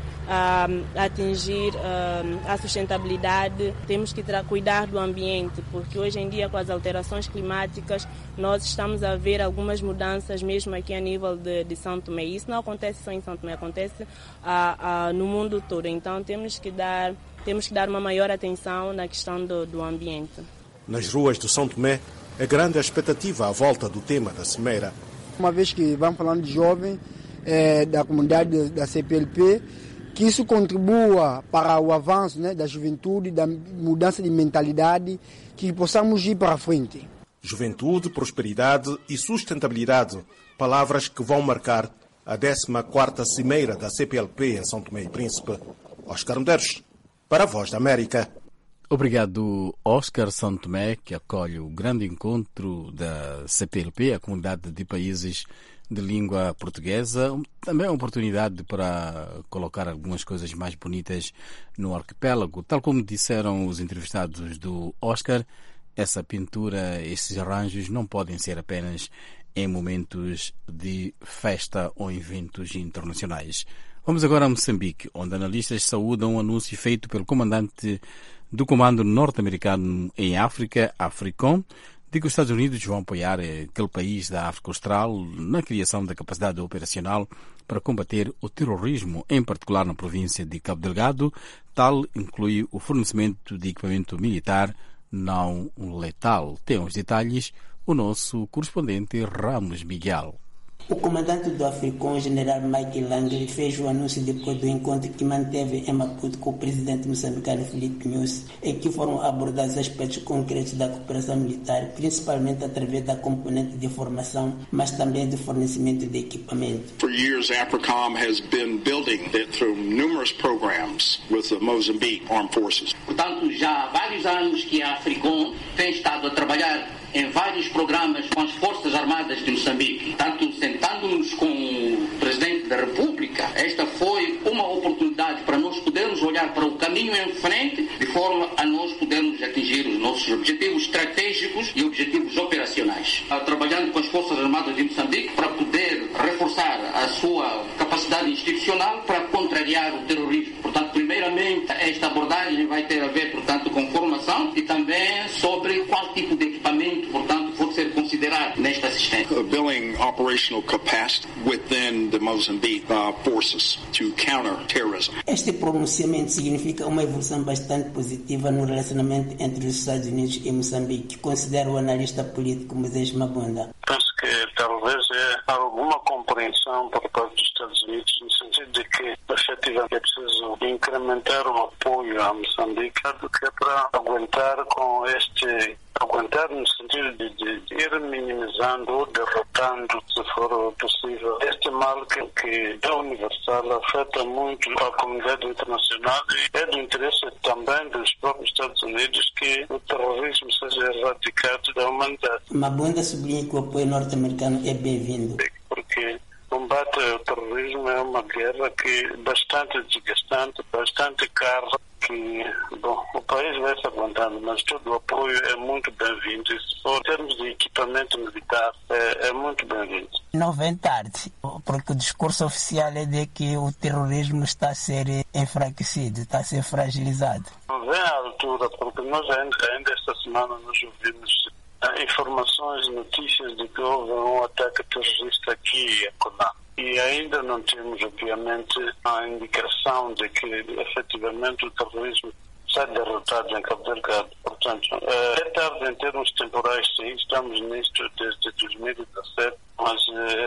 atingir a sustentabilidade. Temos que cuidar do ambiente, porque hoje em dia, com as alterações climáticas, nós estamos a ver algumas mudanças mesmo aqui a nível de, de São Tomé. Isso não acontece só em São Tomé, acontece a, a, no mundo todo. Então temos que dar, temos que dar uma maior atenção na questão do, do ambiente. Nas ruas de São Tomé, é grande a expectativa à volta do tema da cimeira. Uma vez que vamos falando de jovens, é, da comunidade da C P L P, que isso contribua para o avanço, né, da juventude, da mudança de mentalidade, que possamos ir para frente. Juventude, prosperidade e sustentabilidade, palavras que vão marcar a décima quarta Cimeira da C P L P em São Tomé e Príncipe. Oscar Medeiros, para a Voz da América. Obrigado, Oscar São Tomé, que acolhe o grande encontro da C P L P, a Comunidade de Países de Língua Portuguesa. Também é uma oportunidade para colocar algumas coisas mais bonitas no arquipélago. Tal como disseram os entrevistados do Oscar, essa pintura, esses arranjos não podem ser apenas em momentos de festa ou eventos internacionais. Vamos agora a Moçambique, onde analistas saúdam um anúncio feito pelo comandante do Comando Norte-Americano em África, AFRICOM, de que os Estados Unidos vão apoiar aquele país da África Austral na criação da capacidade operacional para combater o terrorismo, em particular na província de Cabo Delgado. Tal inclui o fornecimento de equipamento militar não letal. Tem os detalhes o nosso correspondente Ramos Miguel. O comandante do AFRICOM, general Michael Langley, fez o anúncio depois do encontro que manteve em Maputo com o presidente moçambicano Filipe Nyusi, em que foram abordados aspectos concretos da cooperação militar, principalmente através da componente de formação, mas também do fornecimento de equipamento. For years, AFRICOM has been building it through numerous programs with the Mozambique Armed Forces. Portanto, já há vários anos que a AFRICOM tem estado a trabalhar em vários programas com as Forças Armadas de Moçambique. Tanto sentando-nos com o Presidente da República, esta foi uma oportunidade para nós podermos olhar para o caminho em frente, de forma a nós podermos atingir os nossos objetivos estratégicos e objetivos operacionais. Trabalhando com as Forças Armadas de Moçambique para poder reforçar a sua capacidade institucional para contrariar o terrorismo. Portanto, primeiramente, esta abordagem vai ter a ver, portanto, com formação e também sobre qual tipo de equipamento, portanto, pode ser considerado nesta assistência. Uh, building operational capacity within the Mozambique uh, forces to counter terrorism. Este pronunciamento significa uma evolução bastante positiva no relacionamento entre os Estados Unidos e Moçambique, considera o analista político Moisés Mabunda. Penso que talvez é alguma compreensão por parte dos Estados Unidos no sentido de que efetivamente é preciso incrementar o apoio a Moçambique do que é para aguentar com este aguentar no sentido de, de, de ir minimizando ou derrotando, se for possível, este mal que, que é universal, afeta muito a comunidade internacional e é do interesse também dos próprios Estados Unidos que o terrorismo seja erradicado da humanidade. Mabunda sublinha que o apoio norte-americano é bem-vindo. Porque combate ao terrorismo é uma guerra que é bastante desgastante, bastante cara, que, bom, o país vai se aguentando, mas todo o apoio é muito bem-vindo. E se for em termos de equipamento militar, é, é muito bem-vindo. Não vem tarde, porque o discurso oficial é de que o terrorismo está a ser enfraquecido, está a ser fragilizado. Não vem à altura, porque nós ainda, ainda esta semana nós ouvimos informações, notícias de que houve um ataque terrorista aqui em Conã. E ainda não temos, obviamente, a indicação de que, efetivamente, o terrorismo está derrotado em Cabo Delgado. Portanto, é tarde em termos temporais, sim, estamos nisto desde dois mil e dezassete, mas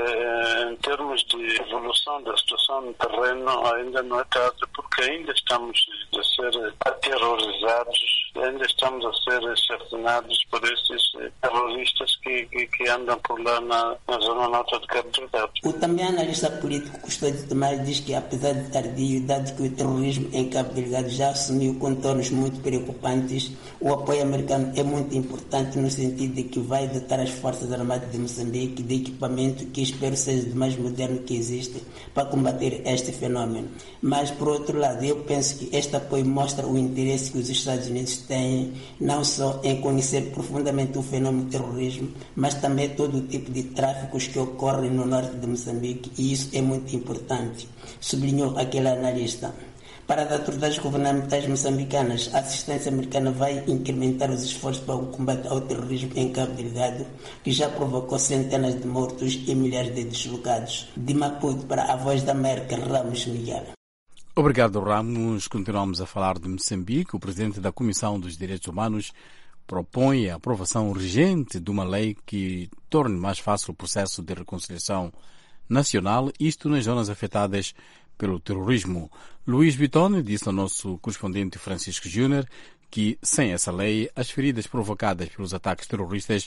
em termos de evolução da situação no terreno ainda não é tarde, porque ainda estamos a ser aterrorizados, ainda estamos a ser cercenados por esses terroristas que, que, que andam por lá na, na zona norte de Cabo Delgado. O também analista político Custódio Tomás diz que, apesar de tardio, dado que o terrorismo em Cabo Delgado já assumiu contornos muito preocupantes, o apoio americano é muito importante no sentido de que vai dotar as Forças Armadas de Moçambique de equipamento que espero seja o mais moderno que existe para combater este fenómeno. Mas, por outro lado, eu penso que este apoio mostra o interesse que os Estados Unidos têm não só em conhecer profundamente o fenômeno do terrorismo, mas também todo o tipo de tráficos que ocorrem no norte de Moçambique, e isso é muito importante, sublinhou aquele analista. Para as autoridades governamentais moçambicanas, a assistência americana vai incrementar os esforços para o combate ao terrorismo em Cabo Delgado, que já provocou centenas de mortos e milhares de deslocados. De Maputo, para a Voz da América, Ramos Miguel. Obrigado, Ramos. Continuamos a falar de Moçambique. O presidente da Comissão dos Direitos Humanos propõe a aprovação urgente de uma lei que torne mais fácil o processo de reconciliação nacional, isto nas zonas afetadas pelo terrorismo. Luís Bitone disse ao nosso correspondente Francisco Júnior que, sem essa lei, as feridas provocadas pelos ataques terroristas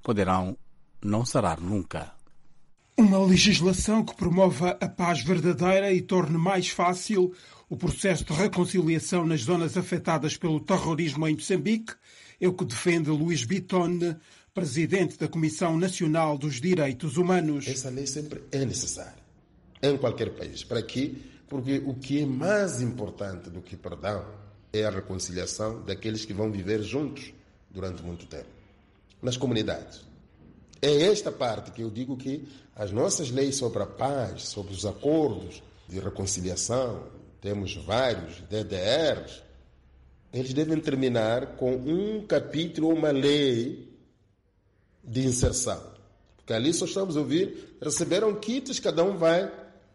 poderão não sarar nunca. Uma legislação que promova a paz verdadeira e torne mais fácil o processo de reconciliação nas zonas afetadas pelo terrorismo em Moçambique é o que defende Luís Bitton, presidente da Comissão Nacional dos Direitos Humanos. Essa lei sempre é necessária, em qualquer país. Para quê? Porque o que é mais importante do que perdão é a reconciliação daqueles que vão viver juntos durante muito tempo, nas comunidades. É esta parte que eu digo que as nossas leis sobre a paz, sobre os acordos de reconciliação, temos vários D D Rs, eles devem terminar com um capítulo ou uma lei de inserção. Porque ali só estamos a ouvir, receberam kits, cada um vai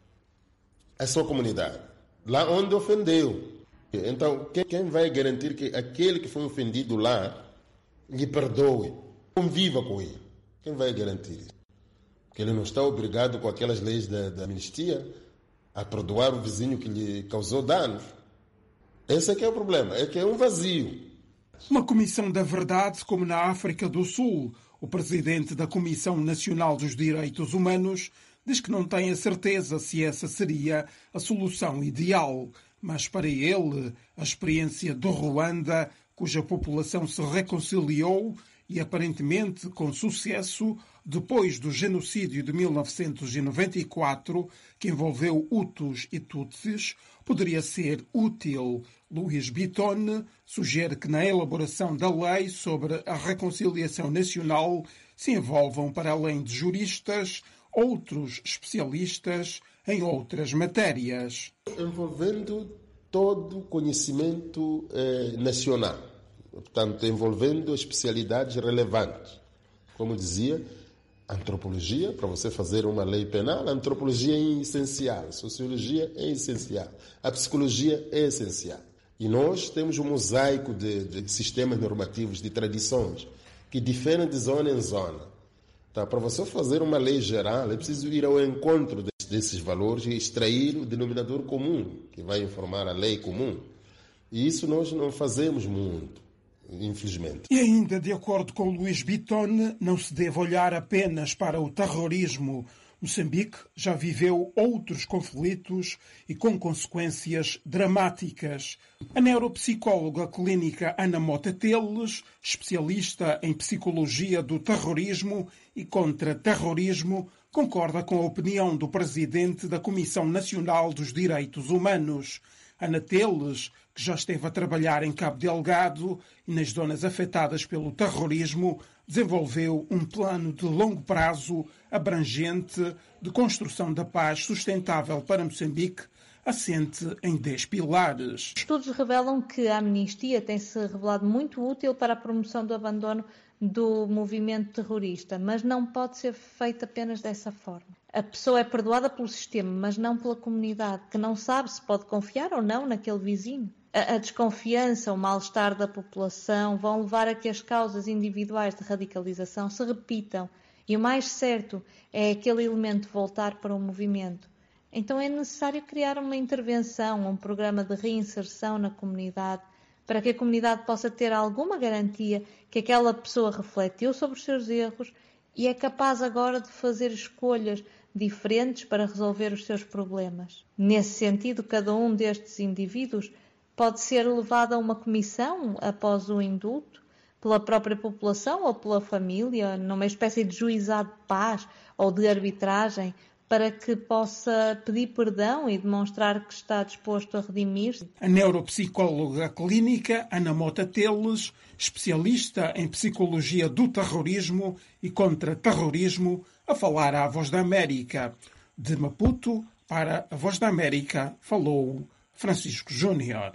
à sua comunidade, lá onde ofendeu. Então, quem vai garantir que aquele que foi ofendido lá lhe perdoe, conviva com ele? Quem vai garantir isso? Porque ele não está obrigado com aquelas leis da, da amnistia a perdoar o vizinho que lhe causou danos. Esse é que é o problema, é que é um vazio. Uma comissão da verdade, como na África do Sul. O presidente da Comissão Nacional dos Direitos Humanos diz que não tem a certeza se essa seria a solução ideal. Mas para ele, a experiência do Ruanda, cuja população se reconciliou e aparentemente com sucesso, depois do genocídio de mil novecentos e noventa e quatro, que envolveu Hutus e Tutsis, poderia ser útil. Luís Bitton sugere que na elaboração da lei sobre a reconciliação nacional se envolvam, para além de juristas, outros especialistas em outras matérias. Envolvendo todo o conhecimento eh, nacional, portanto, envolvendo especialidades relevantes. Como dizia, antropologia, para você fazer uma lei penal, a antropologia é essencial, a sociologia é essencial, a psicologia é essencial. E nós temos um mosaico de, de sistemas normativos, de tradições, que diferem de zona em zona. Então, para você fazer uma lei geral, é preciso ir ao encontro desses valores e extrair o denominador comum, que vai informar a lei comum. E isso nós não fazemos muito, infelizmente. E ainda, de acordo com Luís Bitton, não se deve olhar apenas para o terrorismo. Moçambique já viveu outros conflitos e com consequências dramáticas. A neuropsicóloga clínica Ana Mota Teles, especialista em psicologia do terrorismo e contra-terrorismo, concorda com a opinião do presidente da Comissão Nacional dos Direitos Humanos. Ana Teles, que já esteve a trabalhar em Cabo Delgado e nas zonas afetadas pelo terrorismo, desenvolveu um plano de longo prazo abrangente de construção da paz sustentável para Moçambique, assente em dez pilares. Estudos revelam que a amnistia tem-se revelado muito útil para a promoção do abandono do movimento terrorista, mas não pode ser feita apenas dessa forma. A pessoa é perdoada pelo sistema, mas não pela comunidade, que não sabe se pode confiar ou não naquele vizinho. A, a desconfiança, o mal-estar da população vão levar a que as causas individuais de radicalização se repitam, e o mais certo é aquele elemento voltar para o movimento. Então é necessário criar uma intervenção, um programa de reinserção na comunidade, para que a comunidade possa ter alguma garantia que aquela pessoa refletiu sobre os seus erros e é capaz agora de fazer escolhas diferentes para resolver os seus problemas. Nesse sentido, cada um destes indivíduos pode ser levado a uma comissão após o indulto, pela própria população ou pela família, numa espécie de juizado de paz ou de arbitragem, para que possa pedir perdão e demonstrar que está disposto a redimir-se. A neuropsicóloga clínica Ana Mota Teles, especialista em psicologia do terrorismo e contra-terrorismo, a falar à Voz da América. De Maputo para a Voz da América, falou Francisco Júnior.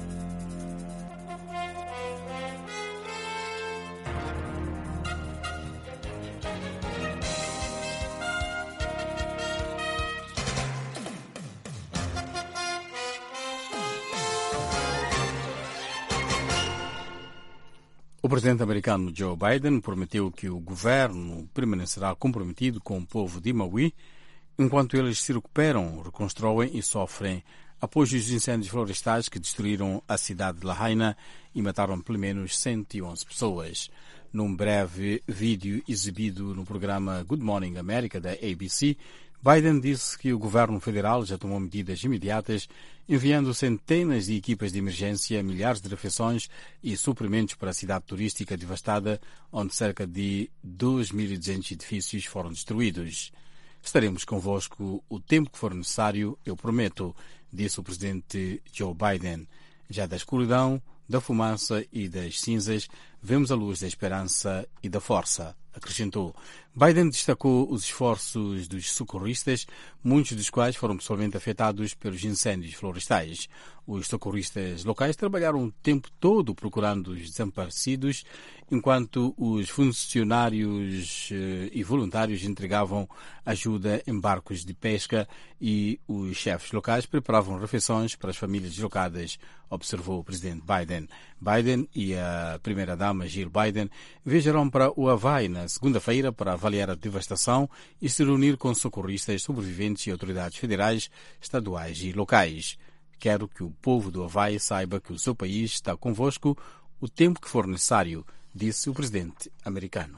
O presidente americano Joe Biden prometeu que o governo permanecerá comprometido com o povo de Maui enquanto eles se recuperam, reconstroem e sofrem após os incêndios florestais que destruíram a cidade de Lahaina e mataram pelo menos cento e onze pessoas. Num breve vídeo exibido no programa Good Morning America da A B C, Biden disse que o governo federal já tomou medidas imediatas, enviando centenas de equipas de emergência, milhares de refeições e suprimentos para a cidade turística devastada, onde cerca de dois mil e duzentos edifícios foram destruídos. Estaremos convosco o tempo que for necessário, eu prometo, disse o presidente Joe Biden. Já da escuridão, da fumaça e das cinzas, vemos a luz da esperança e da força, acrescentou. Biden destacou os esforços dos socorristas, muitos dos quais foram pessoalmente afetados pelos incêndios florestais. Os socorristas locais trabalharam o tempo todo procurando os desaparecidos, enquanto os funcionários e voluntários entregavam ajuda em barcos de pesca e os chefes locais preparavam refeições para as famílias deslocadas, observou o presidente Biden. Biden e a primeira-dama Jill Biden viajarão para o Havaí na segunda-feira para avaliar a devastação e se reunir com socorristas, sobreviventes e autoridades federais, estaduais e locais. Quero que o povo do Havaí saiba que o seu país está convosco o tempo que for necessário, disse o presidente americano.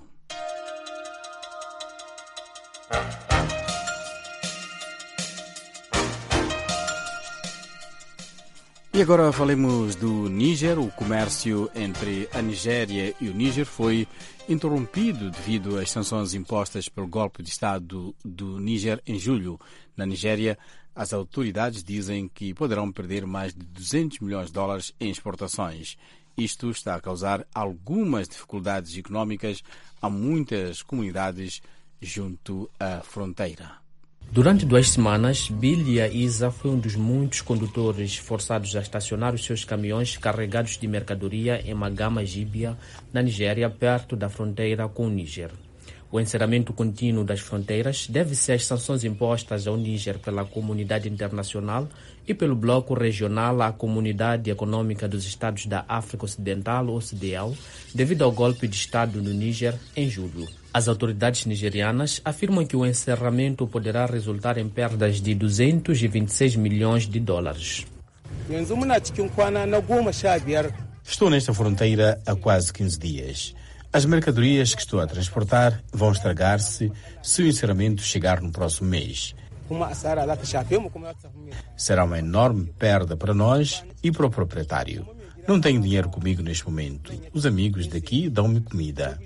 E agora falemos do Níger. O comércio entre a Nigéria e o Níger foi interrompido devido às sanções impostas pelo golpe de Estado do Níger em julho. Na Nigéria, as autoridades dizem que poderão perder mais de duzentos milhões de dólares em exportações. Isto está a causar algumas dificuldades económicas a muitas comunidades junto à fronteira. Durante duas semanas, Bilia Isa foi um dos muitos condutores forçados a estacionar os seus caminhões carregados de mercadoria em Magama Gíbia, na Nigéria, perto da fronteira com o Níger. O encerramento contínuo das fronteiras deve-se às sanções impostas ao Níger pela comunidade internacional e pelo bloco regional à Comunidade Econômica dos Estados da África Ocidental, O C D E O, devido ao golpe de Estado no Níger em julho. As autoridades nigerianas afirmam que o encerramento poderá resultar em perdas de duzentos e vinte e seis milhões de dólares. Estou nesta fronteira há quase quinze dias. As mercadorias que estou a transportar vão estragar-se se o encerramento chegar no próximo mês. Será uma enorme perda para nós e para o proprietário. Não tenho dinheiro comigo neste momento. Os amigos daqui dão-me comida.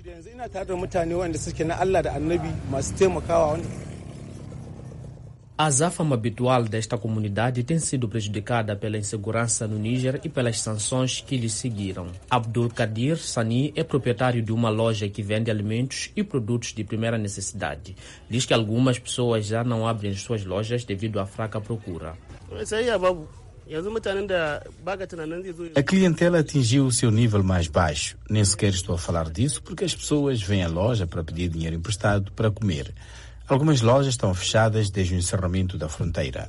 A azáfama habitual desta comunidade tem sido prejudicada pela insegurança no Níger e pelas sanções que lhe seguiram. Abdul Kadir Sani é proprietário de uma loja que vende alimentos e produtos de primeira necessidade. Diz que algumas pessoas já não abrem as suas lojas devido à fraca procura. A clientela atingiu o seu nível mais baixo. Nem sequer estou a falar disso porque as pessoas vêm à loja para pedir dinheiro emprestado para comer. Algumas lojas estão fechadas desde o encerramento da fronteira.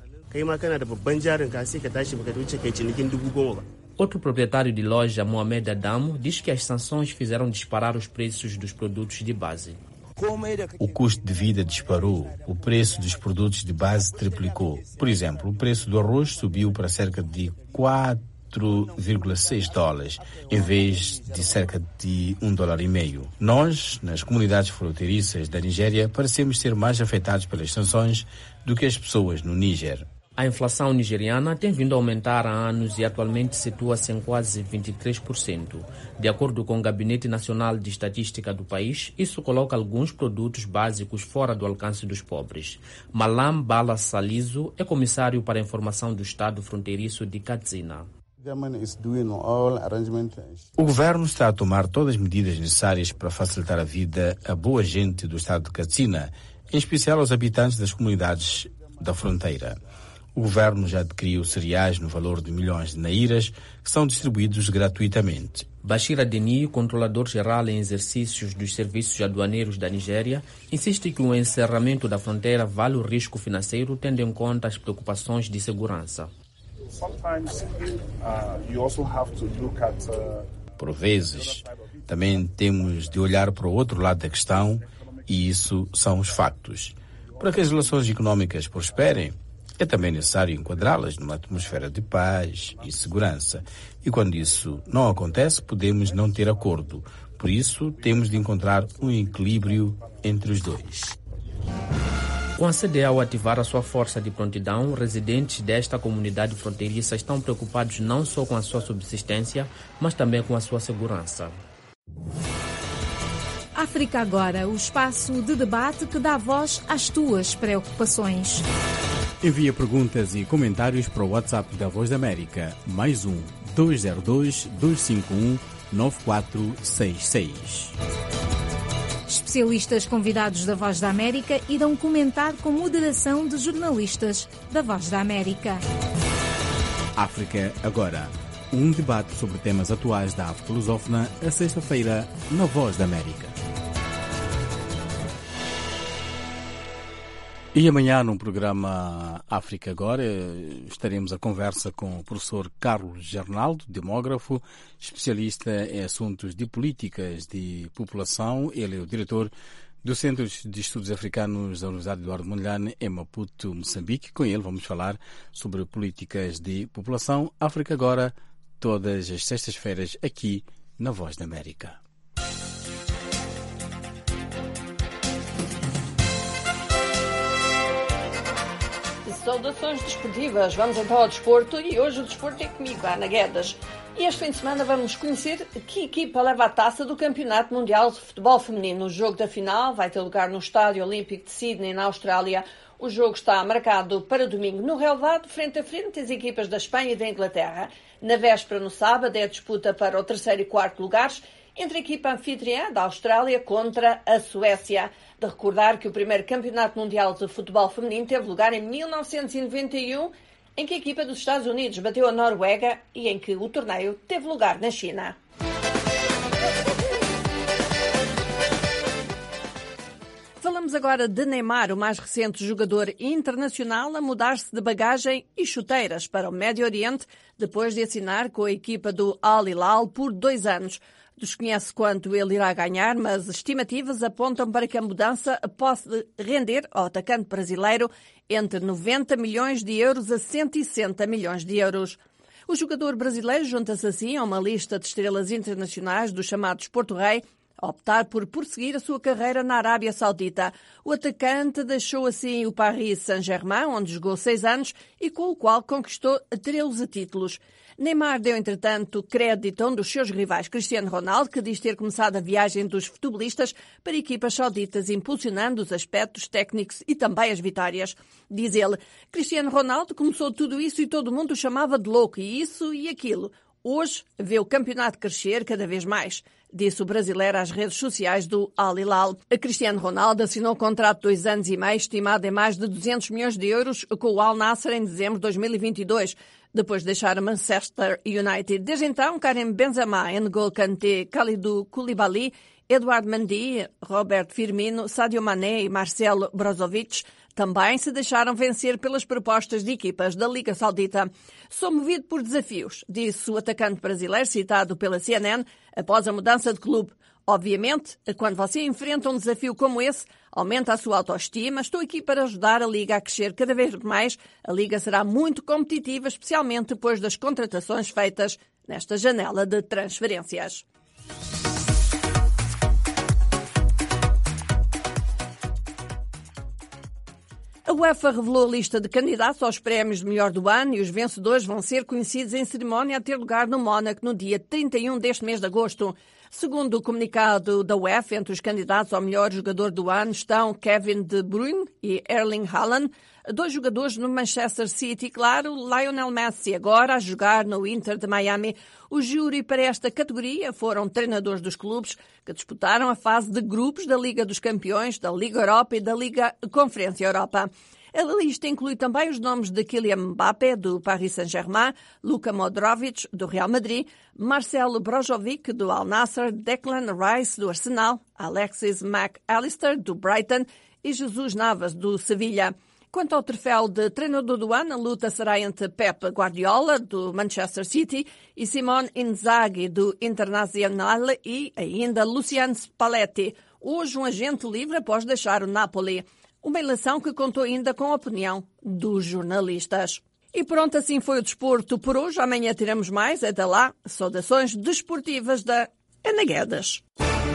Outro proprietário de loja, Mohamed Adamo, diz que as sanções fizeram disparar os preços dos produtos de base. O custo de vida disparou, o preço dos produtos de base triplicou. Por exemplo, o preço do arroz subiu para cerca de quatro vírgula seis dólares, em vez de cerca de um dólar e meio. Nós, nas comunidades fronteiriças da Nigéria, parecemos ser mais afetados pelas sanções do que as pessoas no Níger. A inflação nigeriana tem vindo a aumentar há anos e atualmente situa-se em quase vinte e três por cento. De acordo com o Gabinete Nacional de Estatística do país, isso coloca alguns produtos básicos fora do alcance dos pobres. Malam Bala Salizo é comissário para a informação do Estado fronteiriço de Katsina. O governo está a tomar todas as medidas necessárias para facilitar a vida à boa gente do Estado de Katsina, em especial aos habitantes das comunidades da fronteira. O governo já adquiriu cereais no valor de milhões de nairas que são distribuídos gratuitamente. Bashir Adeni, controlador-geral em exercícios dos serviços aduaneiros da Nigéria, insiste que o encerramento da fronteira vale o risco financeiro, tendo em conta as preocupações de segurança. Por vezes, também temos de olhar para o outro lado da questão, e isso são os factos. Para que as relações econômicas prosperem, é também necessário enquadrá-las numa atmosfera de paz e segurança. E quando isso não acontece, podemos não ter acordo. Por isso, temos de encontrar um equilíbrio entre os dois. Com a C D A A U ativar a sua força de prontidão, residentes desta comunidade fronteiriça estão preocupados não só com a sua subsistência, mas também com a sua segurança. África Agora, o espaço de debate que dá voz às tuas preocupações. Envia perguntas e comentários para o WhatsApp da Voz da América, mais um dois zero dois, dois cinco um, nove quatro seis seis. Especialistas convidados da Voz da América irão comentar com moderação de jornalistas da Voz da América. África Agora, um debate sobre temas atuais da África lusófona, a sexta-feira, na Voz da América. E amanhã, no programa África Agora, estaremos a conversa com o professor Carlos Gernaldo, demógrafo, especialista em assuntos de políticas de população. Ele é o diretor do Centro de Estudos Africanos da Universidade Eduardo Mondlane, em Maputo, Moçambique. Com ele vamos falar sobre políticas de população. África Agora, todas as sextas-feiras, aqui na Voz da América. Saudações desportivas, vamos então ao desporto e hoje o desporto é comigo, Ana Guedes. E este fim de semana vamos conhecer que equipa leva a taça do Campeonato Mundial de Futebol Feminino. O jogo da final vai ter lugar no Estádio Olímpico de Sydney, na Austrália. O jogo está marcado para domingo no relvado, frente a frente as equipas da Espanha e da Inglaterra. Na véspera, no sábado, é a disputa para o terceiro e quarto lugares entre a equipa anfitriã da Austrália contra a Suécia. De recordar que o primeiro Campeonato Mundial de Futebol Feminino teve lugar em mil novecentos e noventa e um, em que a equipa dos Estados Unidos bateu a Noruega e em que o torneio teve lugar na China. Falamos agora de Neymar, o mais recente jogador internacional a mudar-se de bagagem e chuteiras para o Médio Oriente, depois de assinar com a equipa do Al Hilal por dois anos. Desconhece quanto ele irá ganhar, mas estimativas apontam para que a mudança possa render ao atacante brasileiro entre noventa milhões de euros a cento e sessenta milhões de euros. O jogador brasileiro junta-se assim a uma lista de estrelas internacionais dos chamados Porto Rei, a optar por prosseguir a sua carreira na Arábia Saudita. O atacante deixou assim o Paris Saint-Germain, onde jogou seis anos e com o qual conquistou treze títulos. Neymar deu, entretanto, crédito a um dos seus rivais, Cristiano Ronaldo, que diz ter começado a viagem dos futebolistas para equipas sauditas, impulsionando os aspectos técnicos e também as vitórias. Diz ele, Cristiano Ronaldo começou tudo isso e todo mundo o chamava de louco, e isso e aquilo. Hoje vê o campeonato crescer cada vez mais, disse o brasileiro às redes sociais do Al Hilal. A Cristiano Ronaldo assinou um contrato de dois anos e meio, estimado em mais de duzentos milhões de euros, com o Al Nassr em dezembro de dois mil e vinte e dois, depois de deixar o Manchester United. Desde então, Karim Benzema, N'Golo Kanté, Kalidou Koulibaly, Eduardo Mendy, Roberto Firmino, Sadio Mané e Marcelo Brozovic também se deixaram vencer pelas propostas de equipas da Liga Saudita. Sou movido por desafios, disse o atacante brasileiro, citado pela C N N, após a mudança de clube. Obviamente, quando você enfrenta um desafio como esse, aumenta a sua autoestima. Estou aqui para ajudar a Liga a crescer cada vez mais. A Liga será muito competitiva, especialmente depois das contratações feitas nesta janela de transferências. A UEFA revelou a lista de candidatos aos prémios de melhor do ano e os vencedores vão ser conhecidos em cerimónia a ter lugar no Mónaco no dia trinta e um deste mês de agosto. Segundo o comunicado da UEFA, entre os candidatos ao melhor jogador do ano estão Kevin De Bruyne e Erling Haaland, dois jogadores no Manchester City, e, claro, Lionel Messi, agora a jogar no Inter de Miami. O júri para esta categoria foram treinadores dos clubes que disputaram a fase de grupos da Liga dos Campeões, da Liga Europa e da Liga Conferência Europa. A lista inclui também os nomes de Kylian Mbappé, do Paris Saint-Germain, Luka Modric, do Real Madrid, Marcelo Brozovic, do Al Nassr, Declan Rice, do Arsenal, Alexis McAllister, do Brighton e Jesus Navas, do Sevilha. Quanto ao troféu de treinador do ano, a luta será entre Pep Guardiola, do Manchester City, e Simone Inzaghi, do Internazionale, e ainda Luciano Spalletti, hoje um agente livre após deixar o Napoli. Uma eleição que contou ainda com a opinião dos jornalistas. E pronto, assim foi o desporto por hoje. Amanhã teremos mais. Até lá, saudações desportivas da Ana Guedes.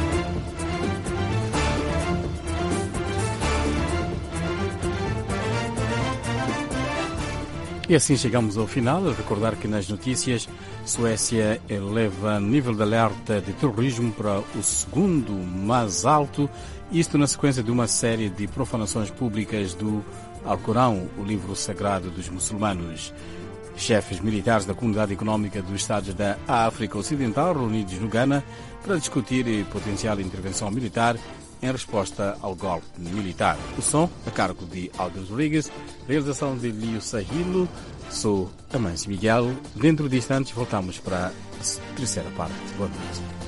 E assim chegamos ao final. A recordar que nas notícias, Suécia eleva nível de alerta de terrorismo para o segundo mais alto, isto na sequência de uma série de profanações públicas do Alcorão, o livro sagrado dos muçulmanos. Chefes militares da Comunidade Económica dos Estados da África Ocidental reunidos no Ghana para discutir potencial intervenção militar em resposta ao golpe militar. O som a cargo de Aldo Rodrigues, realização de Lio Sahilo. Sou Amâncio Miguel. Dentro de instantes voltamos para a terceira parte. Boa noite.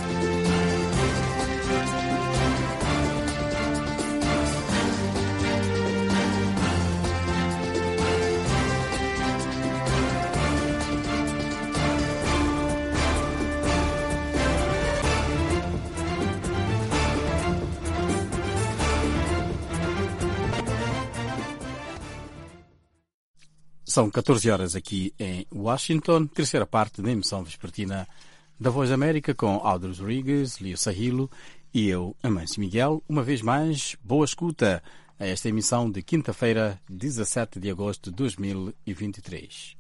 São catorze horas aqui em Washington, terceira parte da emissão vespertina da Voz da América com Aldo Rodrigues, Lio Sahilo e eu, Amâncio Miguel. Uma vez mais, boa escuta a esta emissão de quinta-feira, dezassete de agosto de dois mil e vinte e três.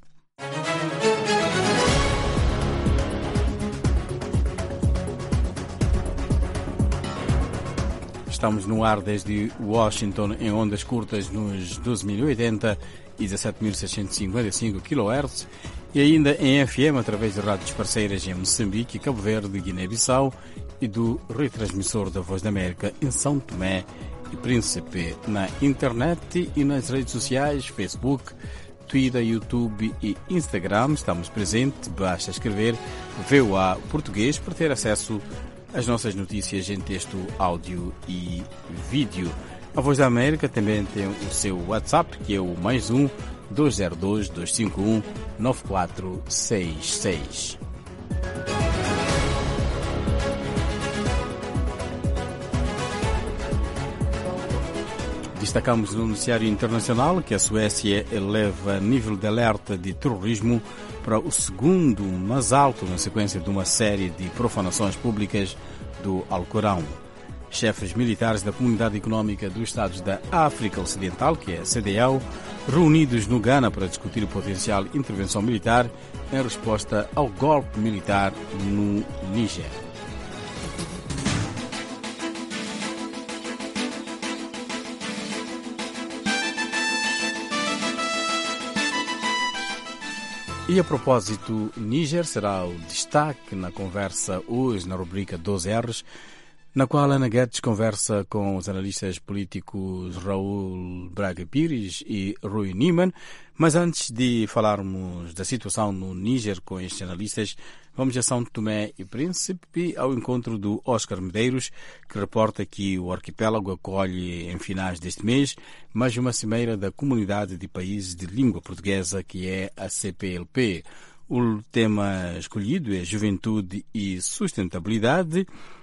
Estamos no ar desde Washington em ondas curtas nos doze mil e oitenta e dezassete mil seiscentos e cinquenta e cinco quilohertz e ainda em F M através de rádios parceiras em Moçambique, Cabo Verde, Guiné-Bissau e do retransmissor da Voz da América em São Tomé e Príncipe. Na internet e nas redes sociais, Facebook, Twitter, YouTube e Instagram estamos presentes. Basta escrever V O A Português para ter acesso às nossas notícias em texto, áudio e vídeo. A Voz da América também tem o seu WhatsApp, que é o mais um dois zero dois, dois cinco um, nove quatro seis seis. Destacamos no noticiário internacional que a Suécia eleva nível de alerta de terrorismo para o segundo mais alto na sequência de uma série de profanações públicas do Alcorão. Chefes militares da Comunidade Económica dos Estados da África Ocidental, que é a C D A O, reunidos no Ghana para discutir potencial intervenção militar em resposta ao golpe militar no Níger. E a propósito, Níger será o destaque na conversa hoje na rubrica doze R's, na qual Ana Guedes conversa com os analistas políticos Raul Braga Pires e Rui Niemann. Mas antes de falarmos da situação no Níger com estes analistas, vamos a São Tomé e Príncipe ao encontro do Oscar Medeiros, que reporta que o arquipélago acolhe em finais deste mês mais uma cimeira da Comunidade de Países de Língua Portuguesa, que é a C P L P. O tema escolhido é Juventude e Sustentabilidade.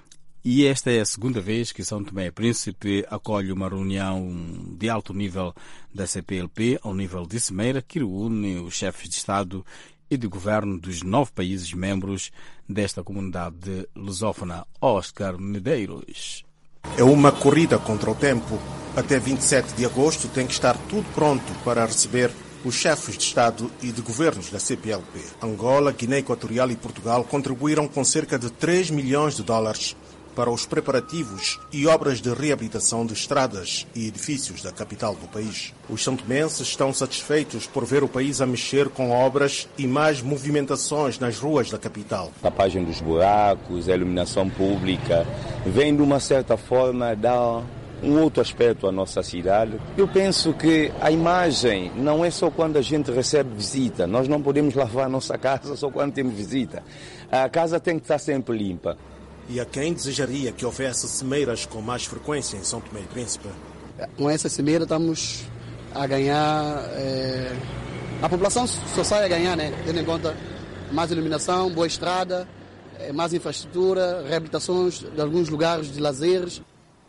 E esta é a segunda vez que São Tomé e Príncipe acolhe uma reunião de alto nível da C P L P, ao nível de cimeira, que reúne os chefes de Estado e de Governo dos nove países membros desta comunidade lusófona. Oscar Medeiros. É uma corrida contra o tempo. Até vinte e sete de agosto tem que estar tudo pronto para receber os chefes de Estado e de governos da C P L P. Angola, Guiné Equatorial e Portugal contribuíram com cerca de três milhões de dólares para os preparativos e obras de reabilitação de estradas e edifícios da capital do país. Os santomenses estão satisfeitos por ver o país a mexer com obras e mais movimentações nas ruas da capital. A tapagem dos buracos, a iluminação pública, vem de uma certa forma dar um outro aspecto à nossa cidade. Eu penso que a imagem não é só quando a gente recebe visita. Nós não podemos lavar a nossa casa só quando temos visita. A casa tem que estar sempre limpa. E a quem desejaria que houvesse cimeiras com mais frequência em São Tomé e Príncipe? Com essa cimeira estamos a ganhar, é... a população só sai a ganhar, né? Tendo em conta mais iluminação, boa estrada, mais infraestrutura, reabilitações de alguns lugares de lazeres.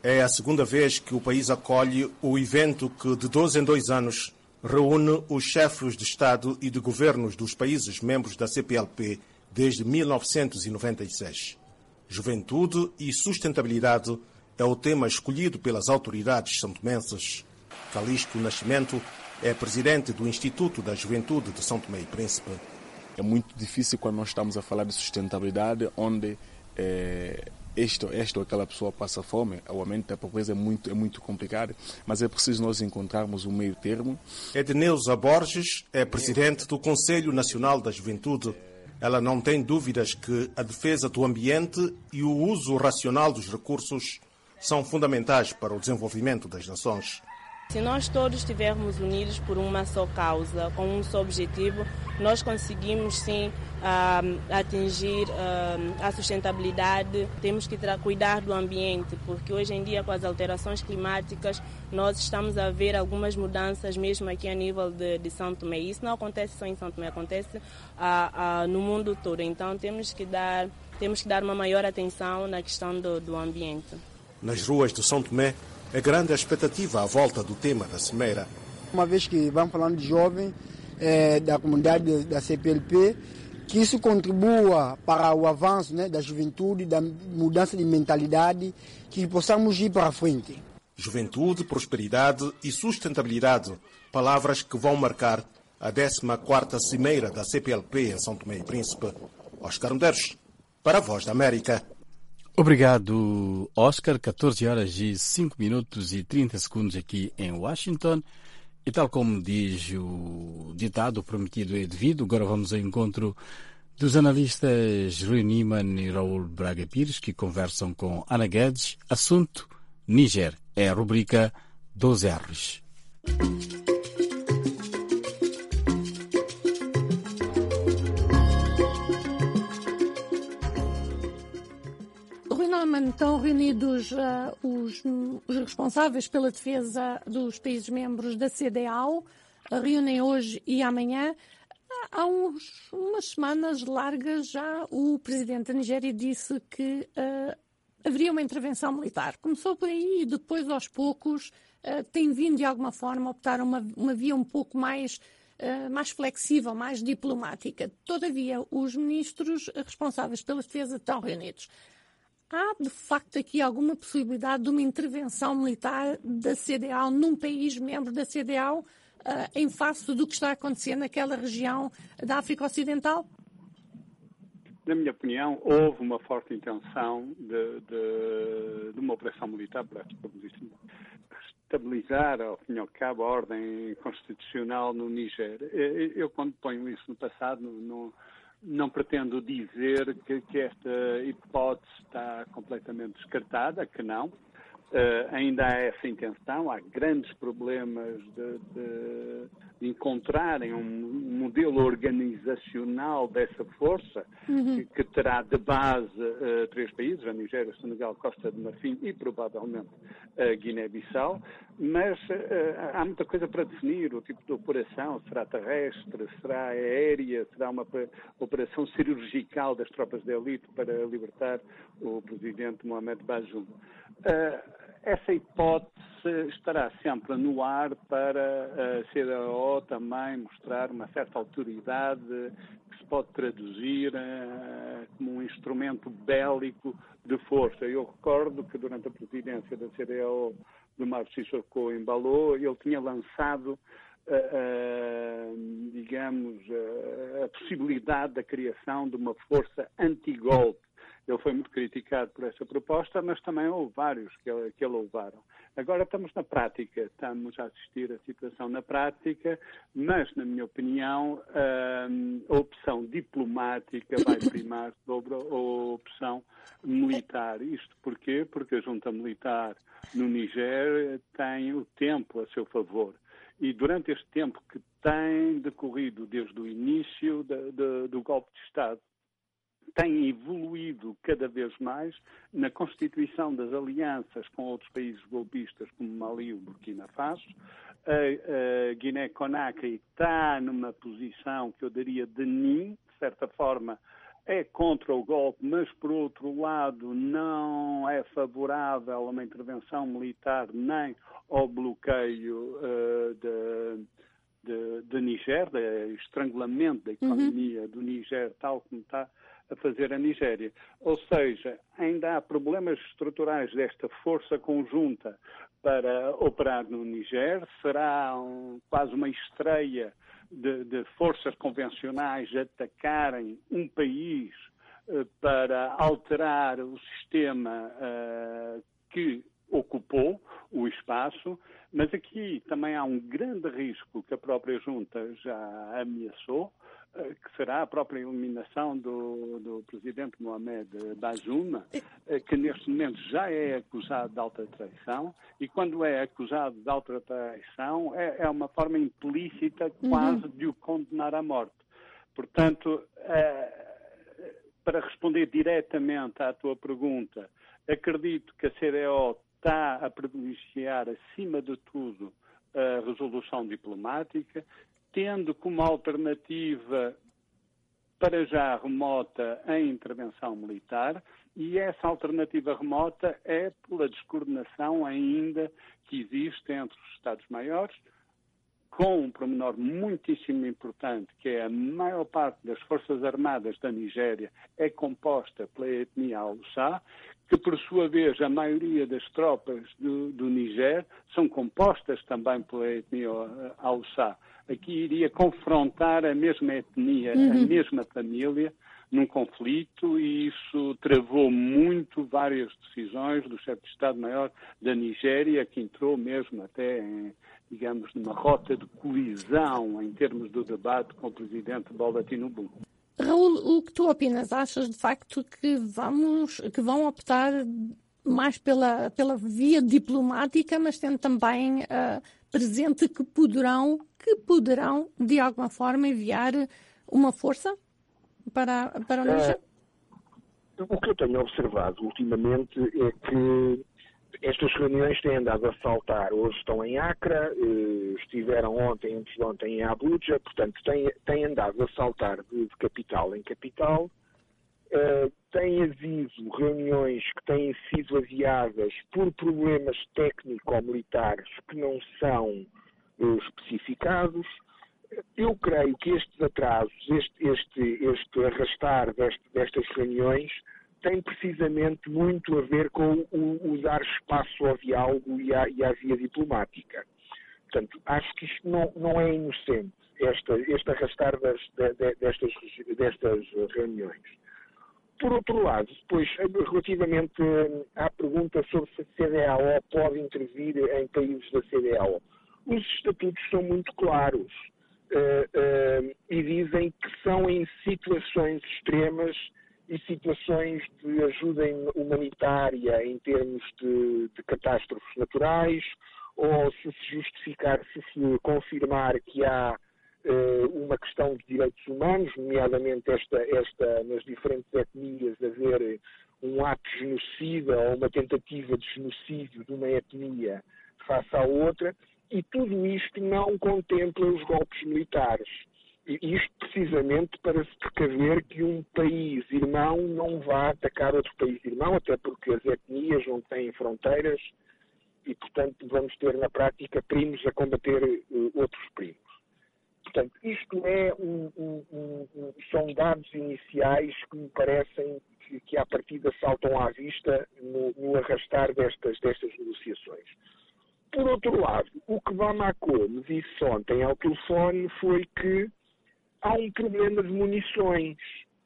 É a segunda vez que o país acolhe o evento que, de dois em dois anos, reúne os chefes de Estado e de governos dos países membros da C P L P desde mil novecentos e noventa e seis. Juventude e sustentabilidade é o tema escolhido pelas autoridades santomenses. Calixto Nascimento é presidente do Instituto da Juventude de São Tomé e Príncipe. É muito difícil quando nós estamos a falar de sustentabilidade, onde é, esta, esta ou aquela pessoa passa fome, o aumento da pobreza é muito, é muito complicado, mas é preciso nós encontrarmos um meio termo. Edneuza Borges é presidente do Conselho Nacional da Juventude. Ela não tem dúvidas que a defesa do ambiente e o uso racional dos recursos são fundamentais para o desenvolvimento das nações. Se nós todos estivermos unidos por uma só causa, com um só objetivo, nós conseguimos sim atingir a sustentabilidade. Temos que cuidar do ambiente, porque hoje em dia, com as alterações climáticas, nós estamos a ver algumas mudanças mesmo aqui a nível de, de São Tomé. Isso não acontece só em São Tomé, acontece a, a, no mundo todo. Então temos que dar, temos que dar uma maior atenção na questão do, do ambiente. Nas ruas de São Tomé, é grande a expectativa à volta do tema da cimeira. Uma vez que vamos falando de jovem, é, da comunidade da C P L P, que isso contribua para o avanço, né, da juventude, da mudança de mentalidade, que possamos ir para a frente. Juventude, prosperidade e sustentabilidade, palavras que vão marcar a décima quarta cimeira da C P L P em São Tomé e Príncipe. Oscar Medeiros, para a Voz da América. Obrigado, Oscar. catorze horas e cinco minutos e trinta segundos aqui em Washington. E tal como diz o ditado, prometido é devido. Agora vamos ao encontro dos analistas Rui Niemann e Raul Braga Pires, que conversam com Ana Guedes. Assunto Níger. É a rubrica dos R's. Estão reunidos uh, os, os responsáveis pela defesa dos países membros da C D A O, reúnem hoje e amanhã. Há uns, umas semanas largas já o presidente da Nigéria disse que uh, haveria uma intervenção militar. Começou por aí e depois, aos poucos, uh, tem vindo de alguma forma a optar uma, uma via um pouco mais, uh, mais flexível, mais diplomática. Todavia, os ministros responsáveis pela defesa estão reunidos. Há, de facto, aqui alguma possibilidade de uma intervenção militar da C D A O num país membro da C D A O uh, em face do que está a acontecer naquela região da África Ocidental? Na minha opinião, houve uma forte intenção de, de, de uma operação militar para estabilizar, ao fim e ao cabo, a ordem constitucional no Níger. Eu, quando ponho isso no passado, não... Não pretendo dizer que, que esta hipótese está completamente descartada, que não. Uh, ainda há essa intenção, há grandes problemas de, de, de encontrarem um modelo organizacional dessa força, uhum. que, que terá de base uh, três países, a Nigéria, o Senegal, Costa de Marfim e provavelmente a uh, Guiné-Bissau, mas uh, há muita coisa para definir, o tipo de operação, será terrestre, será aérea, será uma operação cirurgical das tropas de elite para libertar o presidente Mohamed Bazoum. Uh, essa hipótese estará sempre no ar para a C D A O também mostrar uma certa autoridade que se pode traduzir uh, como um instrumento bélico de força. Eu recordo que durante a presidência da C D A O do Marco Sissoko Embaló, ele tinha lançado, uh, uh, digamos, uh, a possibilidade da criação de uma força anti-golpe. Ele foi muito criticado por essa proposta, mas também houve vários que, que a louvaram. Agora estamos na prática, estamos a assistir a situação na prática, mas, na minha opinião, a opção diplomática vai primar sobre a opção militar. Isto porquê? Porque a junta militar no Níger tem o tempo a seu favor. E durante este tempo que tem decorrido desde o início de, de, do golpe de Estado, tem evoluído cada vez mais na constituição das alianças com outros países golpistas, como Mali e o Burkina Faso. A, a Guiné-Conakry está numa posição que eu daria de ninho, de certa forma, é contra o golpe, mas, por outro lado, não é favorável a uma intervenção militar nem ao bloqueio uh, de, de, de Niger, do estrangulamento da economia uhum. do Niger, tal como está a fazer a Nigéria. Ou seja, ainda há problemas estruturais desta força conjunta para operar no Niger. Será um, quase uma estreia de, de forças convencionais atacarem um país uh, para alterar o sistema uh, que ocupou o espaço, mas aqui também há um grande risco que a própria junta já ameaçou, que será a própria eliminação do, do presidente Mohamed Bazoum, que neste momento já é acusado de alta traição, e quando é acusado de alta traição é, é uma forma implícita quase uhum. de o condenar à morte. Portanto, é, para responder diretamente à tua pergunta, acredito que a C D A O está a privilegiar, acima de tudo, a resolução diplomática, tendo como alternativa, para já remota, a intervenção militar, e essa alternativa remota é pela descoordenação ainda que existe entre os Estados-maiores, com um pormenor muitíssimo importante, que é a maior parte das Forças Armadas da Nigéria é composta pela etnia Hausa, que por sua vez a maioria das tropas do, do Niger são compostas também pela etnia Hausa. Aqui iria confrontar a mesma etnia, uhum. a mesma família, num conflito, e isso travou muito várias decisões do chefe de Estado-Maior da Nigéria, que entrou mesmo até em, digamos, numa rota de colisão em termos do debate com o presidente Bola Tinubu. Raul, o que tu opinas? Achas de facto que, vamos, que vão optar mais pela, pela via diplomática, mas tendo também uh, presente que poderão, que poderão, de alguma forma, enviar uma força para, para o Niger? Uh, o que eu tenho observado ultimamente é que estas reuniões têm andado a saltar. Hoje estão em Accra, estiveram ontem, antes de ontem, em Abuja, portanto, têm, têm andado a saltar de, de capital em capital. Uh, tem havido reuniões que têm sido adiadas por problemas técnico-militares que não são uh, especificados. Eu creio que estes atrasos, este, este, este arrastar deste, destas reuniões, tem precisamente muito a ver com o, o dar espaço ao diálogo e à, e à via diplomática. Portanto, acho que isto não, não é inocente, esta, este arrastar das, de, de, destas, destas reuniões. Por outro lado, depois, relativamente à pergunta sobre se a C D A O pode intervir em países da C D A O, os estatutos são muito claros uh, uh, e dizem que são em situações extremas e situações de ajuda humanitária em termos de, de catástrofes naturais, ou se se justificar, se se confirmar que há uh, uma questão de direitos humanos, nomeadamente esta, esta, nas diferentes etnias, haver um ato genocida ou uma tentativa de genocídio de uma etnia face à outra, e tudo isto não contempla os golpes militares. Isto precisamente para se precaver que um país irmão não vá atacar outro país irmão, até porque as etnias não têm fronteiras e, portanto, vamos ter na prática primos a combater uh, outros primos. Portanto, isto é um, um, um, são dados iniciais que me parecem que, que à partida saltam à vista no, no arrastar destas, destas negociações. Por outro lado, o que Bamako me disse ontem ao telefone foi que há um problema de munições.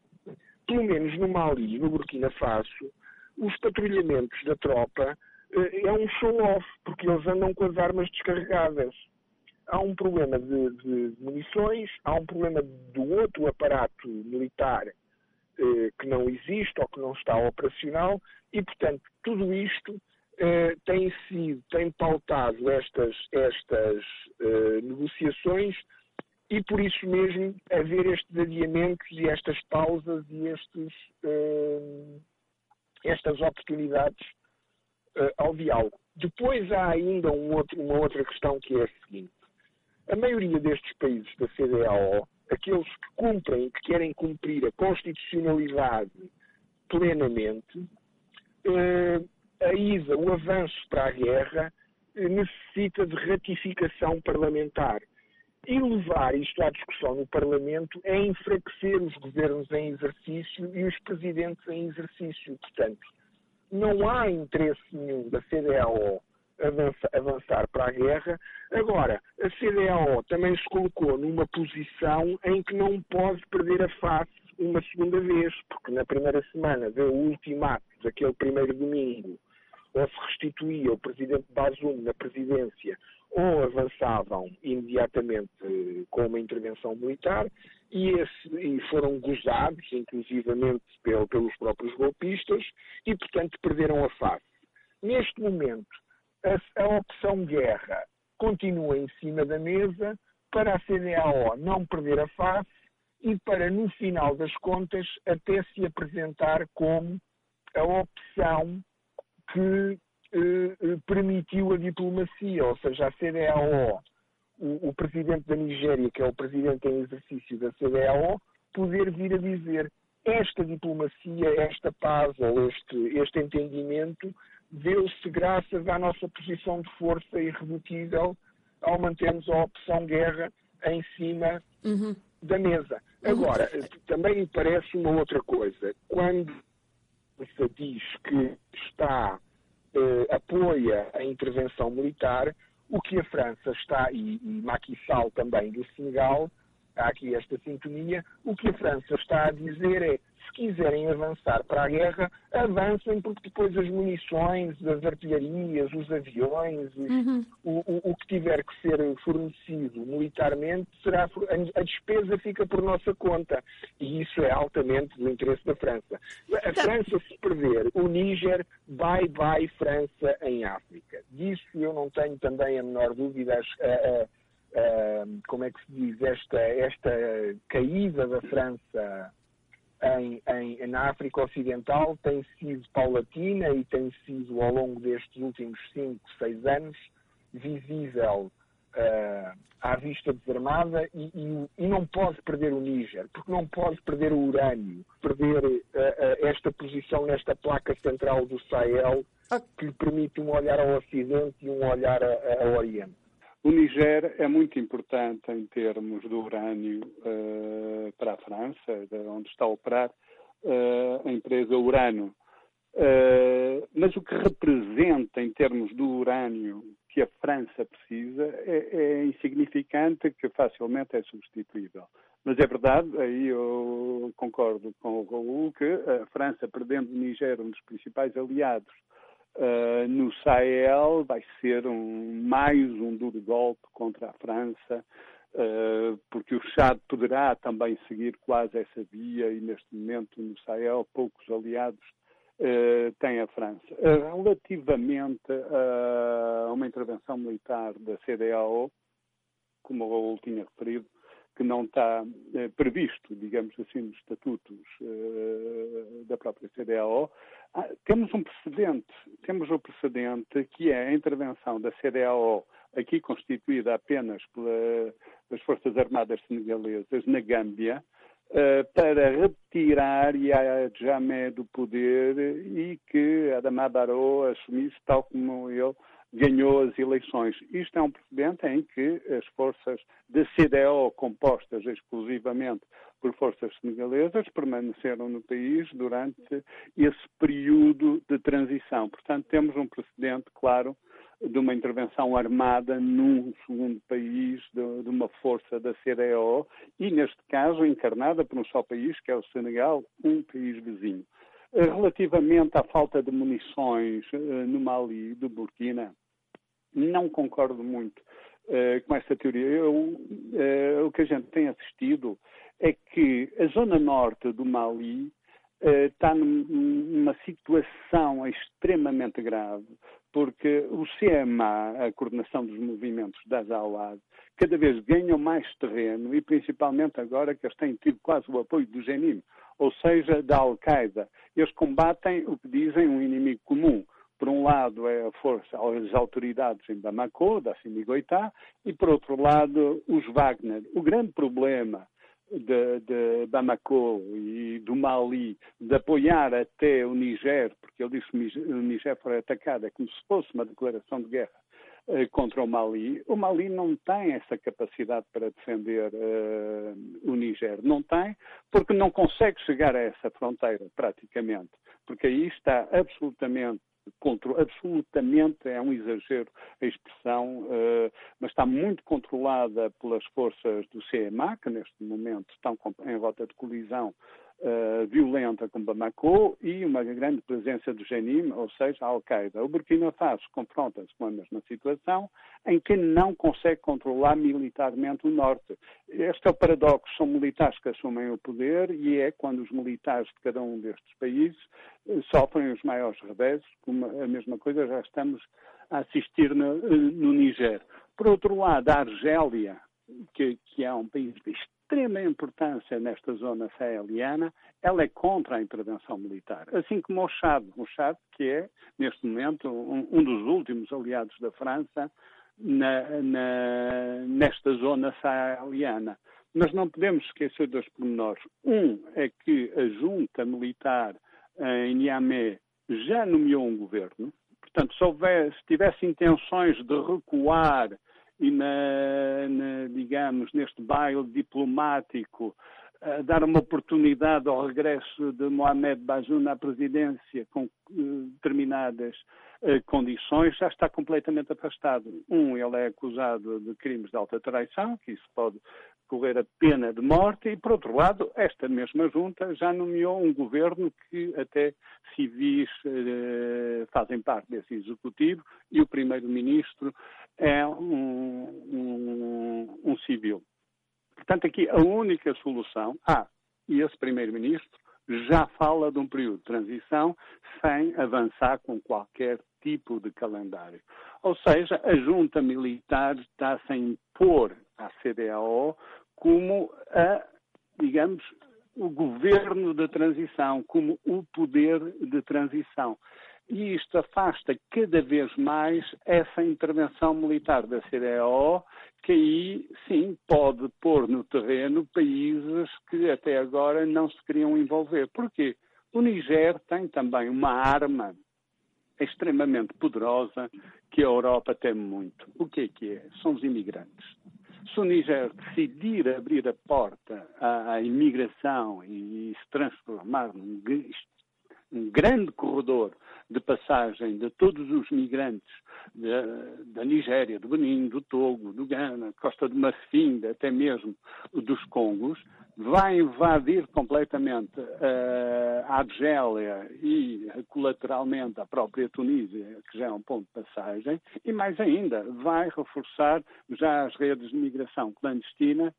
Pelo menos no Mali e no Burkina Faso, os patrulhamentos da tropa eh, é um show-off, porque eles andam com as armas descarregadas. Há um problema de, de munições, há um problema do outro aparato militar eh, que não existe ou que não está operacional e, portanto, tudo isto eh, tem sido, tem pautado estas, estas eh, negociações. E por isso mesmo haver estes adiamentos e estas pausas e estes, uh, estas oportunidades uh, ao diálogo. Depois há ainda um outro, uma outra questão que é a seguinte. A maioria destes países da C D A O aqueles que cumprem e que querem cumprir a constitucionalidade plenamente, a ida, o avanço para a guerra, necessita de ratificação parlamentar. E levar isto à discussão no Parlamento é enfraquecer os governos em exercício e os presidentes em exercício. Portanto, não há interesse nenhum da C D A O avançar para a guerra. Agora, a C D A O também se colocou numa posição em que não pode perder a face uma segunda vez, porque na primeira semana deu o ultimato daquele primeiro domingo, ou se restituía o presidente Bazoum na presidência, ou avançavam imediatamente com uma intervenção militar, e, esse, e foram gozados, inclusivamente pel, pelos próprios golpistas, e, portanto, perderam a face. Neste momento, a, a opção guerra continua em cima da mesa para a C D A O não perder a face e para, no final das contas, até se apresentar como a opção que eh, permitiu a diplomacia, ou seja, a C D A O, o, o presidente da Nigéria, que é o presidente em exercício da C D A O, poder vir a dizer esta diplomacia, esta paz ou este, este entendimento deu-se graças à nossa posição de força irredutível ao mantermos a opção guerra em cima uhum. da mesa. Agora, uhum. também me parece uma outra coisa. Quando se diz que está, eh, apoia a intervenção militar, o que a França está, e, e Macky Sall também do Senegal, há aqui esta sintonia, o que a França está a dizer é, se quiserem avançar para a guerra, avancem, porque depois as munições, as artilharias, os aviões, os, uhum. o, o, o que tiver que ser fornecido militarmente, será, a despesa fica por nossa conta. E isso é altamente do interesse da França. A França, se perder o Níger, bye bye França em África. Disso eu não tenho também a menor dúvida. A, a, a, como é que se diz? Esta, esta caída da França Em, em, na África Ocidental tem sido paulatina e tem sido, ao longo destes últimos cinco, seis anos, visível uh, à vista desarmada e, e, e não pode perder o Níger, porque não pode perder o urânio, perder uh, uh, esta posição nesta placa central do Sahel, que lhe permite um olhar ao Ocidente e um olhar a, ao Oriente. O Níger é muito importante em termos do urânio uh, para a França, onde está a operar uh, a empresa Urano. Uh, mas o que representa em termos do urânio que a França precisa é, é insignificante, que facilmente é substituível. Mas é verdade, aí eu concordo com o Raul, que a França, perdendo o Níger, um dos principais aliados, Uh, no Sahel, vai ser um, mais um duro golpe contra a França, uh, porque o Chad poderá também seguir quase essa via e neste momento no Sahel poucos aliados uh, tem a França. Uh, relativamente a uma intervenção militar da C D A O, como o Raul tinha referido, que não está eh, previsto, digamos assim, nos estatutos eh, da própria C D A O, ah, temos um precedente, temos um precedente que é a intervenção da C D A O, aqui constituída apenas pela, pelas Forças Armadas Senegalesas, na Gâmbia, eh, para retirar Yahya Jammeh do poder e que Adama Barrow assumisse tal como ele ganhou as eleições. Isto é um precedente em que as forças da C D A O, compostas exclusivamente por forças senegalesas, permaneceram no país durante esse período de transição. Portanto, temos um precedente, claro, de uma intervenção armada num segundo país, de, de uma força da C D A O, e, neste caso, encarnada por um só país, que é o Senegal, um país vizinho. Relativamente à falta de munições no Mali e do Burkina, não concordo muito uh, com essa teoria. Eu, uh, o que a gente tem assistido é que a zona norte do Mali uh, está numa situação extremamente grave, porque o C M A, a coordenação dos movimentos da Azawad, cada vez ganham mais terreno e principalmente agora que eles têm tido quase o apoio do Jenim, ou seja, da Al-Qaeda. Eles combatem o que dizem um inimigo comum. Por um lado é a força, as autoridades em Bamako, da Assimi Goïta, e por outro lado os Wagner. O grande problema de, de Bamako e do Mali de apoiar até o Niger, porque ele disse que o Niger foi atacado, é como se fosse uma declaração de guerra uh, contra o Mali. O Mali não tem essa capacidade para defender uh, o Niger. Não tem, porque não consegue chegar a essa fronteira, praticamente. Porque aí está absolutamente Contro, absolutamente, é um exagero a expressão, uh, mas está muito controlada pelas forças do C M A, que neste momento estão em rota de colisão uh, violenta com Bamako, e uma grande presença do Jenim, ou seja, a Al-Qaeda. O Burkina Faso confronta-se com a mesma situação, em que não consegue controlar militarmente o norte. Este é o paradoxo, são militares que assumem o poder, e é quando os militares de cada um destes países sofrem os maiores reveses, como a mesma coisa já estamos a assistir no, no Niger. Por outro lado, a Argélia, que, que é um país de extrema importância nesta zona saeliana, ela é contra a intervenção militar, assim como o Chad, o Chad que é, neste momento, um, um dos últimos aliados da França na, na, nesta zona saeliana. Mas não podemos esquecer dois pormenores. Um é que a junta militar em Niamey já nomeou um governo. Portanto, se, houver, se tivesse intenções de recuar e, na, na, digamos, neste baile diplomático, uh, dar uma oportunidade ao regresso de Mohamed Bazoum à presidência com uh, determinadas uh, condições, já está completamente afastado. Um, ele é acusado de crimes de alta traição, que isso pode correr a pena de morte, e, por outro lado, esta mesma junta já nomeou um governo que até civis eh, fazem parte desse executivo, e o primeiro-ministro é um, um, um civil. Portanto, aqui a única solução, ah, e esse primeiro-ministro já fala de um período de transição sem avançar com qualquer tipo de calendário. Ou seja, a junta militar está-se a impor à C D A O como a, digamos, o governo de transição, como o poder de transição. E isto afasta cada vez mais essa intervenção militar da C D A O, que aí, sim, pode pôr no terreno países que até agora não se queriam envolver. Porquê? O Niger tem também uma arma extremamente poderosa que a Europa teme muito. O que é que é? São os imigrantes. Se o Niger decidir abrir a porta à, à imigração e, e se transformar num um grande corredor de passagem de todos os migrantes da, da Nigéria, do Benin, do Togo, do Ghana, Costa do Marfim, até mesmo dos Congos, vai invadir completamente uh, a Argélia e colateralmente a própria Tunísia, que já é um ponto de passagem, e mais ainda, vai reforçar já as redes de migração clandestina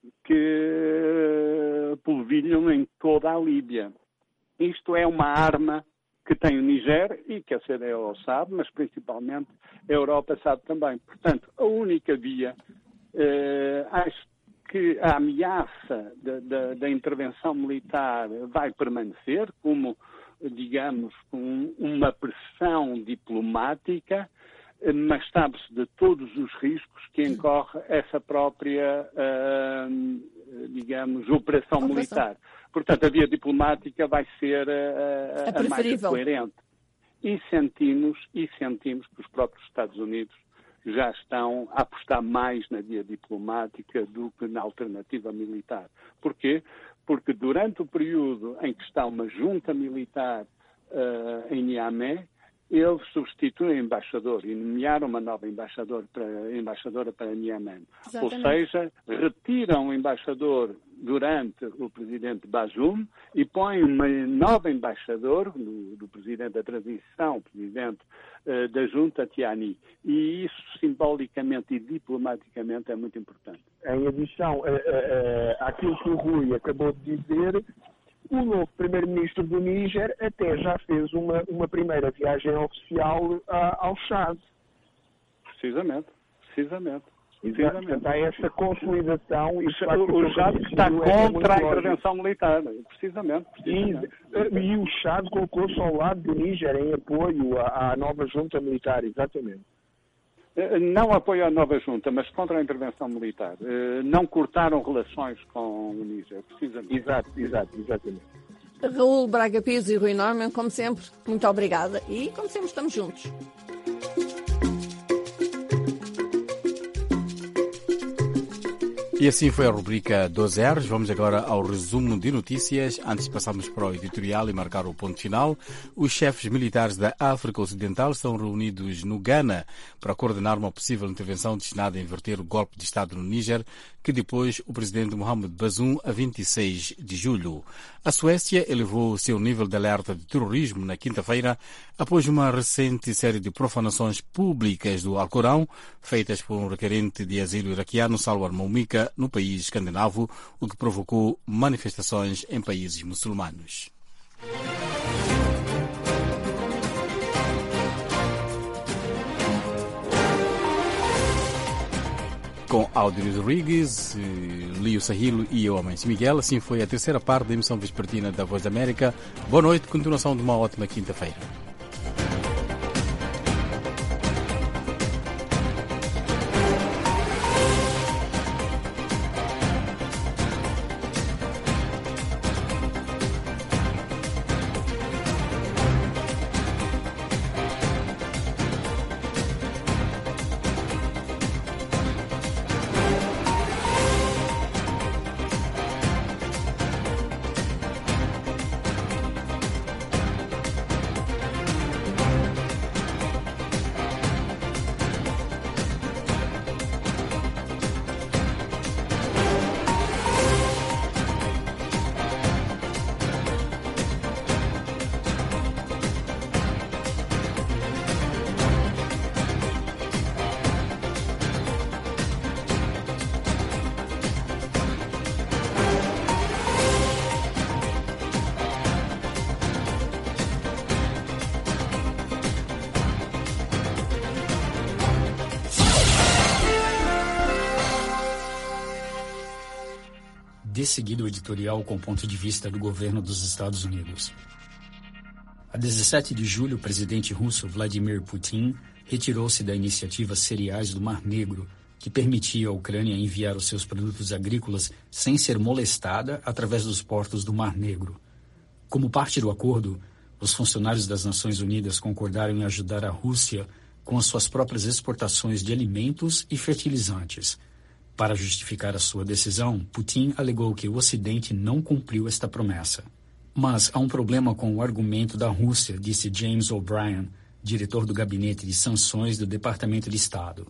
que polvilham em toda a Líbia. Isto é uma arma que tem o Niger e que a C D A O sabe, mas principalmente a Europa sabe também. Portanto, a única via, eh, acho que a ameaça da, da, da intervenção militar vai permanecer como, digamos, com uma pressão diplomática, mas sabe-se de todos os riscos que incorre essa própria, uh, digamos, operação, operação militar. Portanto, a via diplomática vai ser uh, a, a mais coerente. E sentimos, e sentimos que os próprios Estados Unidos já estão a apostar mais na via diplomática do que na alternativa militar. Porquê? Porque durante o período em que está uma junta militar uh, em Niamey, eles substituem o embaixador e nomearam uma nova embaixador para, embaixadora para Niamey. Ou seja, retiram o embaixador durante o presidente Bazoum e põem uma nova embaixadora do, do presidente da transição, presidente uh, da junta, Tiani. E isso simbolicamente e diplomaticamente é muito importante. Em adição uh, uh, àquilo que o Rui acabou de dizer, o novo primeiro-ministro do Níger até já fez uma, uma primeira viagem oficial a, ao Chad. Precisamente, precisamente. Exatamente. Há essa consolidação. E, o o Chad está contra a intervenção militar, precisamente. precisamente. E, e o Chad colocou-se ao lado do Níger em apoio à, à nova junta militar, exatamente. Não apoio à nova junta, mas contra a intervenção militar. Não cortaram relações com o Níger, precisamente. Exato, exato, exatamente. Raul Braga Pires e Rui Norman, como sempre, muito obrigada. E, como sempre, estamos juntos. E assim foi a rubrica doze R's. Vamos agora ao resumo de notícias. Antes de passarmos para o editorial e marcar o ponto final, os chefes militares da África Ocidental estão reunidos no Ghana para coordenar uma possível intervenção destinada a inverter o golpe de Estado no Níger, que depois o presidente Mohamed Bazoum a vinte e seis de julho. A Suécia elevou o seu nível de alerta de terrorismo na quinta-feira após uma recente série de profanações públicas do Alcorão feitas por um requerente de asilo iraquiano, Salwar Moumika, no país escandinavo, o que provocou manifestações em países muçulmanos. Com Áudio Rodrigues, Lio Sahilo e eu, Amancio Miguel. Assim foi a terceira parte da emissão vespertina da Voz da América. Boa noite, continuação de uma ótima quinta-feira. De seguida o editorial com o ponto de vista do governo dos Estados Unidos. A dezessete de julho, o presidente russo Vladimir Putin retirou-se da iniciativa Cereais do Mar Negro, que permitia à Ucrânia enviar os seus produtos agrícolas sem ser molestada através dos portos do Mar Negro. Como parte do acordo, os funcionários das Nações Unidas concordaram em ajudar a Rússia com as suas próprias exportações de alimentos e fertilizantes. Para justificar a sua decisão, Putin alegou que o Ocidente não cumpriu esta promessa. Mas há um problema com o argumento da Rússia, disse James O'Brien, diretor do Gabinete de Sanções do Departamento de Estado.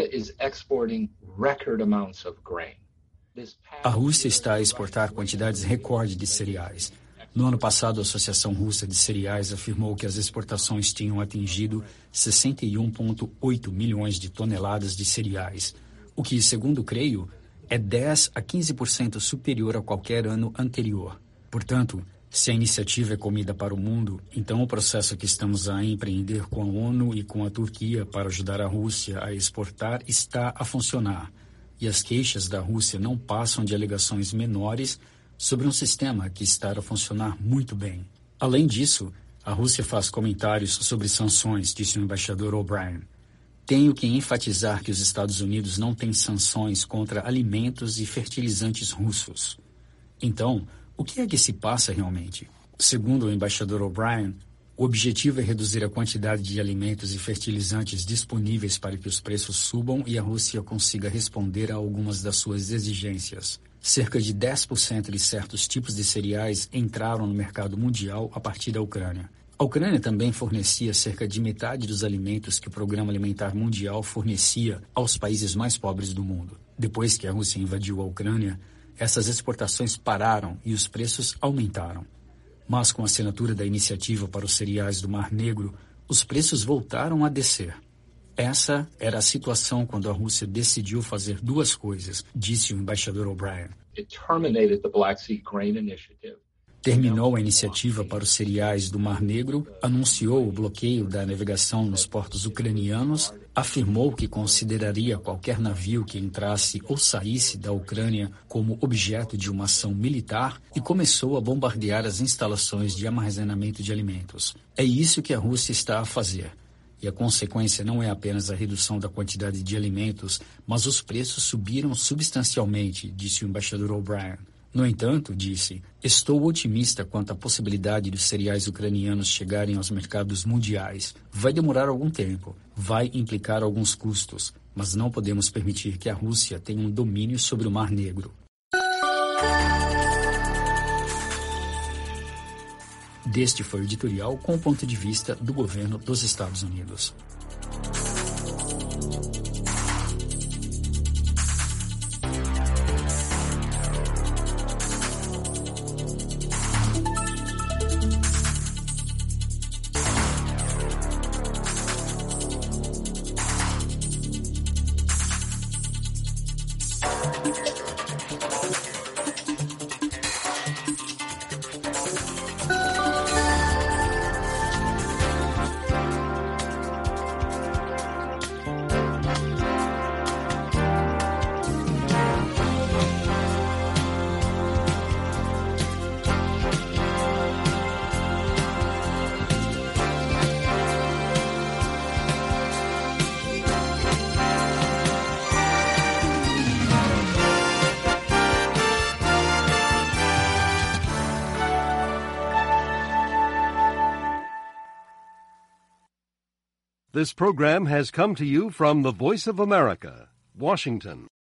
A Rússia está a exportar quantidades recorde de cereais. No ano passado, a Associação Russa de Cereais afirmou que as exportações tinham atingido sessenta e um vírgula oito milhões de toneladas de cereais, o que, segundo creio, é dez a quinze por cento superior a qualquer ano anterior. Portanto, se a iniciativa é comida para o mundo, então o processo que estamos a empreender com a ONU e com a Turquia para ajudar a Rússia a exportar está a funcionar. E as queixas da Rússia não passam de alegações menores sobre um sistema que está a funcionar muito bem. Além disso, a Rússia faz comentários sobre sanções, disse o embaixador O'Brien. Tenho que enfatizar que os Estados Unidos não têm sanções contra alimentos e fertilizantes russos. Então, o que é que se passa realmente? Segundo o embaixador O'Brien, o objetivo é reduzir a quantidade de alimentos e fertilizantes disponíveis para que os preços subam e a Rússia consiga responder a algumas das suas exigências. Cerca de dez por cento de certos tipos de cereais entraram no mercado mundial a partir da Ucrânia. A Ucrânia também fornecia cerca de metade dos alimentos que o Programa Alimentar Mundial fornecia aos países mais pobres do mundo. Depois que a Rússia invadiu a Ucrânia, essas exportações pararam e os preços aumentaram. Mas com a assinatura da iniciativa para os cereais do Mar Negro, os preços voltaram a descer. Essa era a situação quando a Rússia decidiu fazer duas coisas, disse o embaixador O'Brien. It terminated the Black Sea Grain Initiative. Terminou a iniciativa para os cereais do Mar Negro, anunciou o bloqueio da navegação nos portos ucranianos, afirmou que consideraria qualquer navio que entrasse ou saísse da Ucrânia como objeto de uma ação militar e começou a bombardear as instalações de armazenamento de alimentos. É isso que a Rússia está a fazer. E a consequência não é apenas a redução da quantidade de alimentos, mas os preços subiram substancialmente, disse o embaixador O'Brien. No entanto, disse, estou otimista quanto à possibilidade dos cereais ucranianos chegarem aos mercados mundiais. Vai demorar algum tempo, vai implicar alguns custos, mas não podemos permitir que a Rússia tenha um domínio sobre o Mar Negro. Deste foi o editorial com o ponto de vista do governo dos Estados Unidos. This program has come to you from the Voice of America, Washington.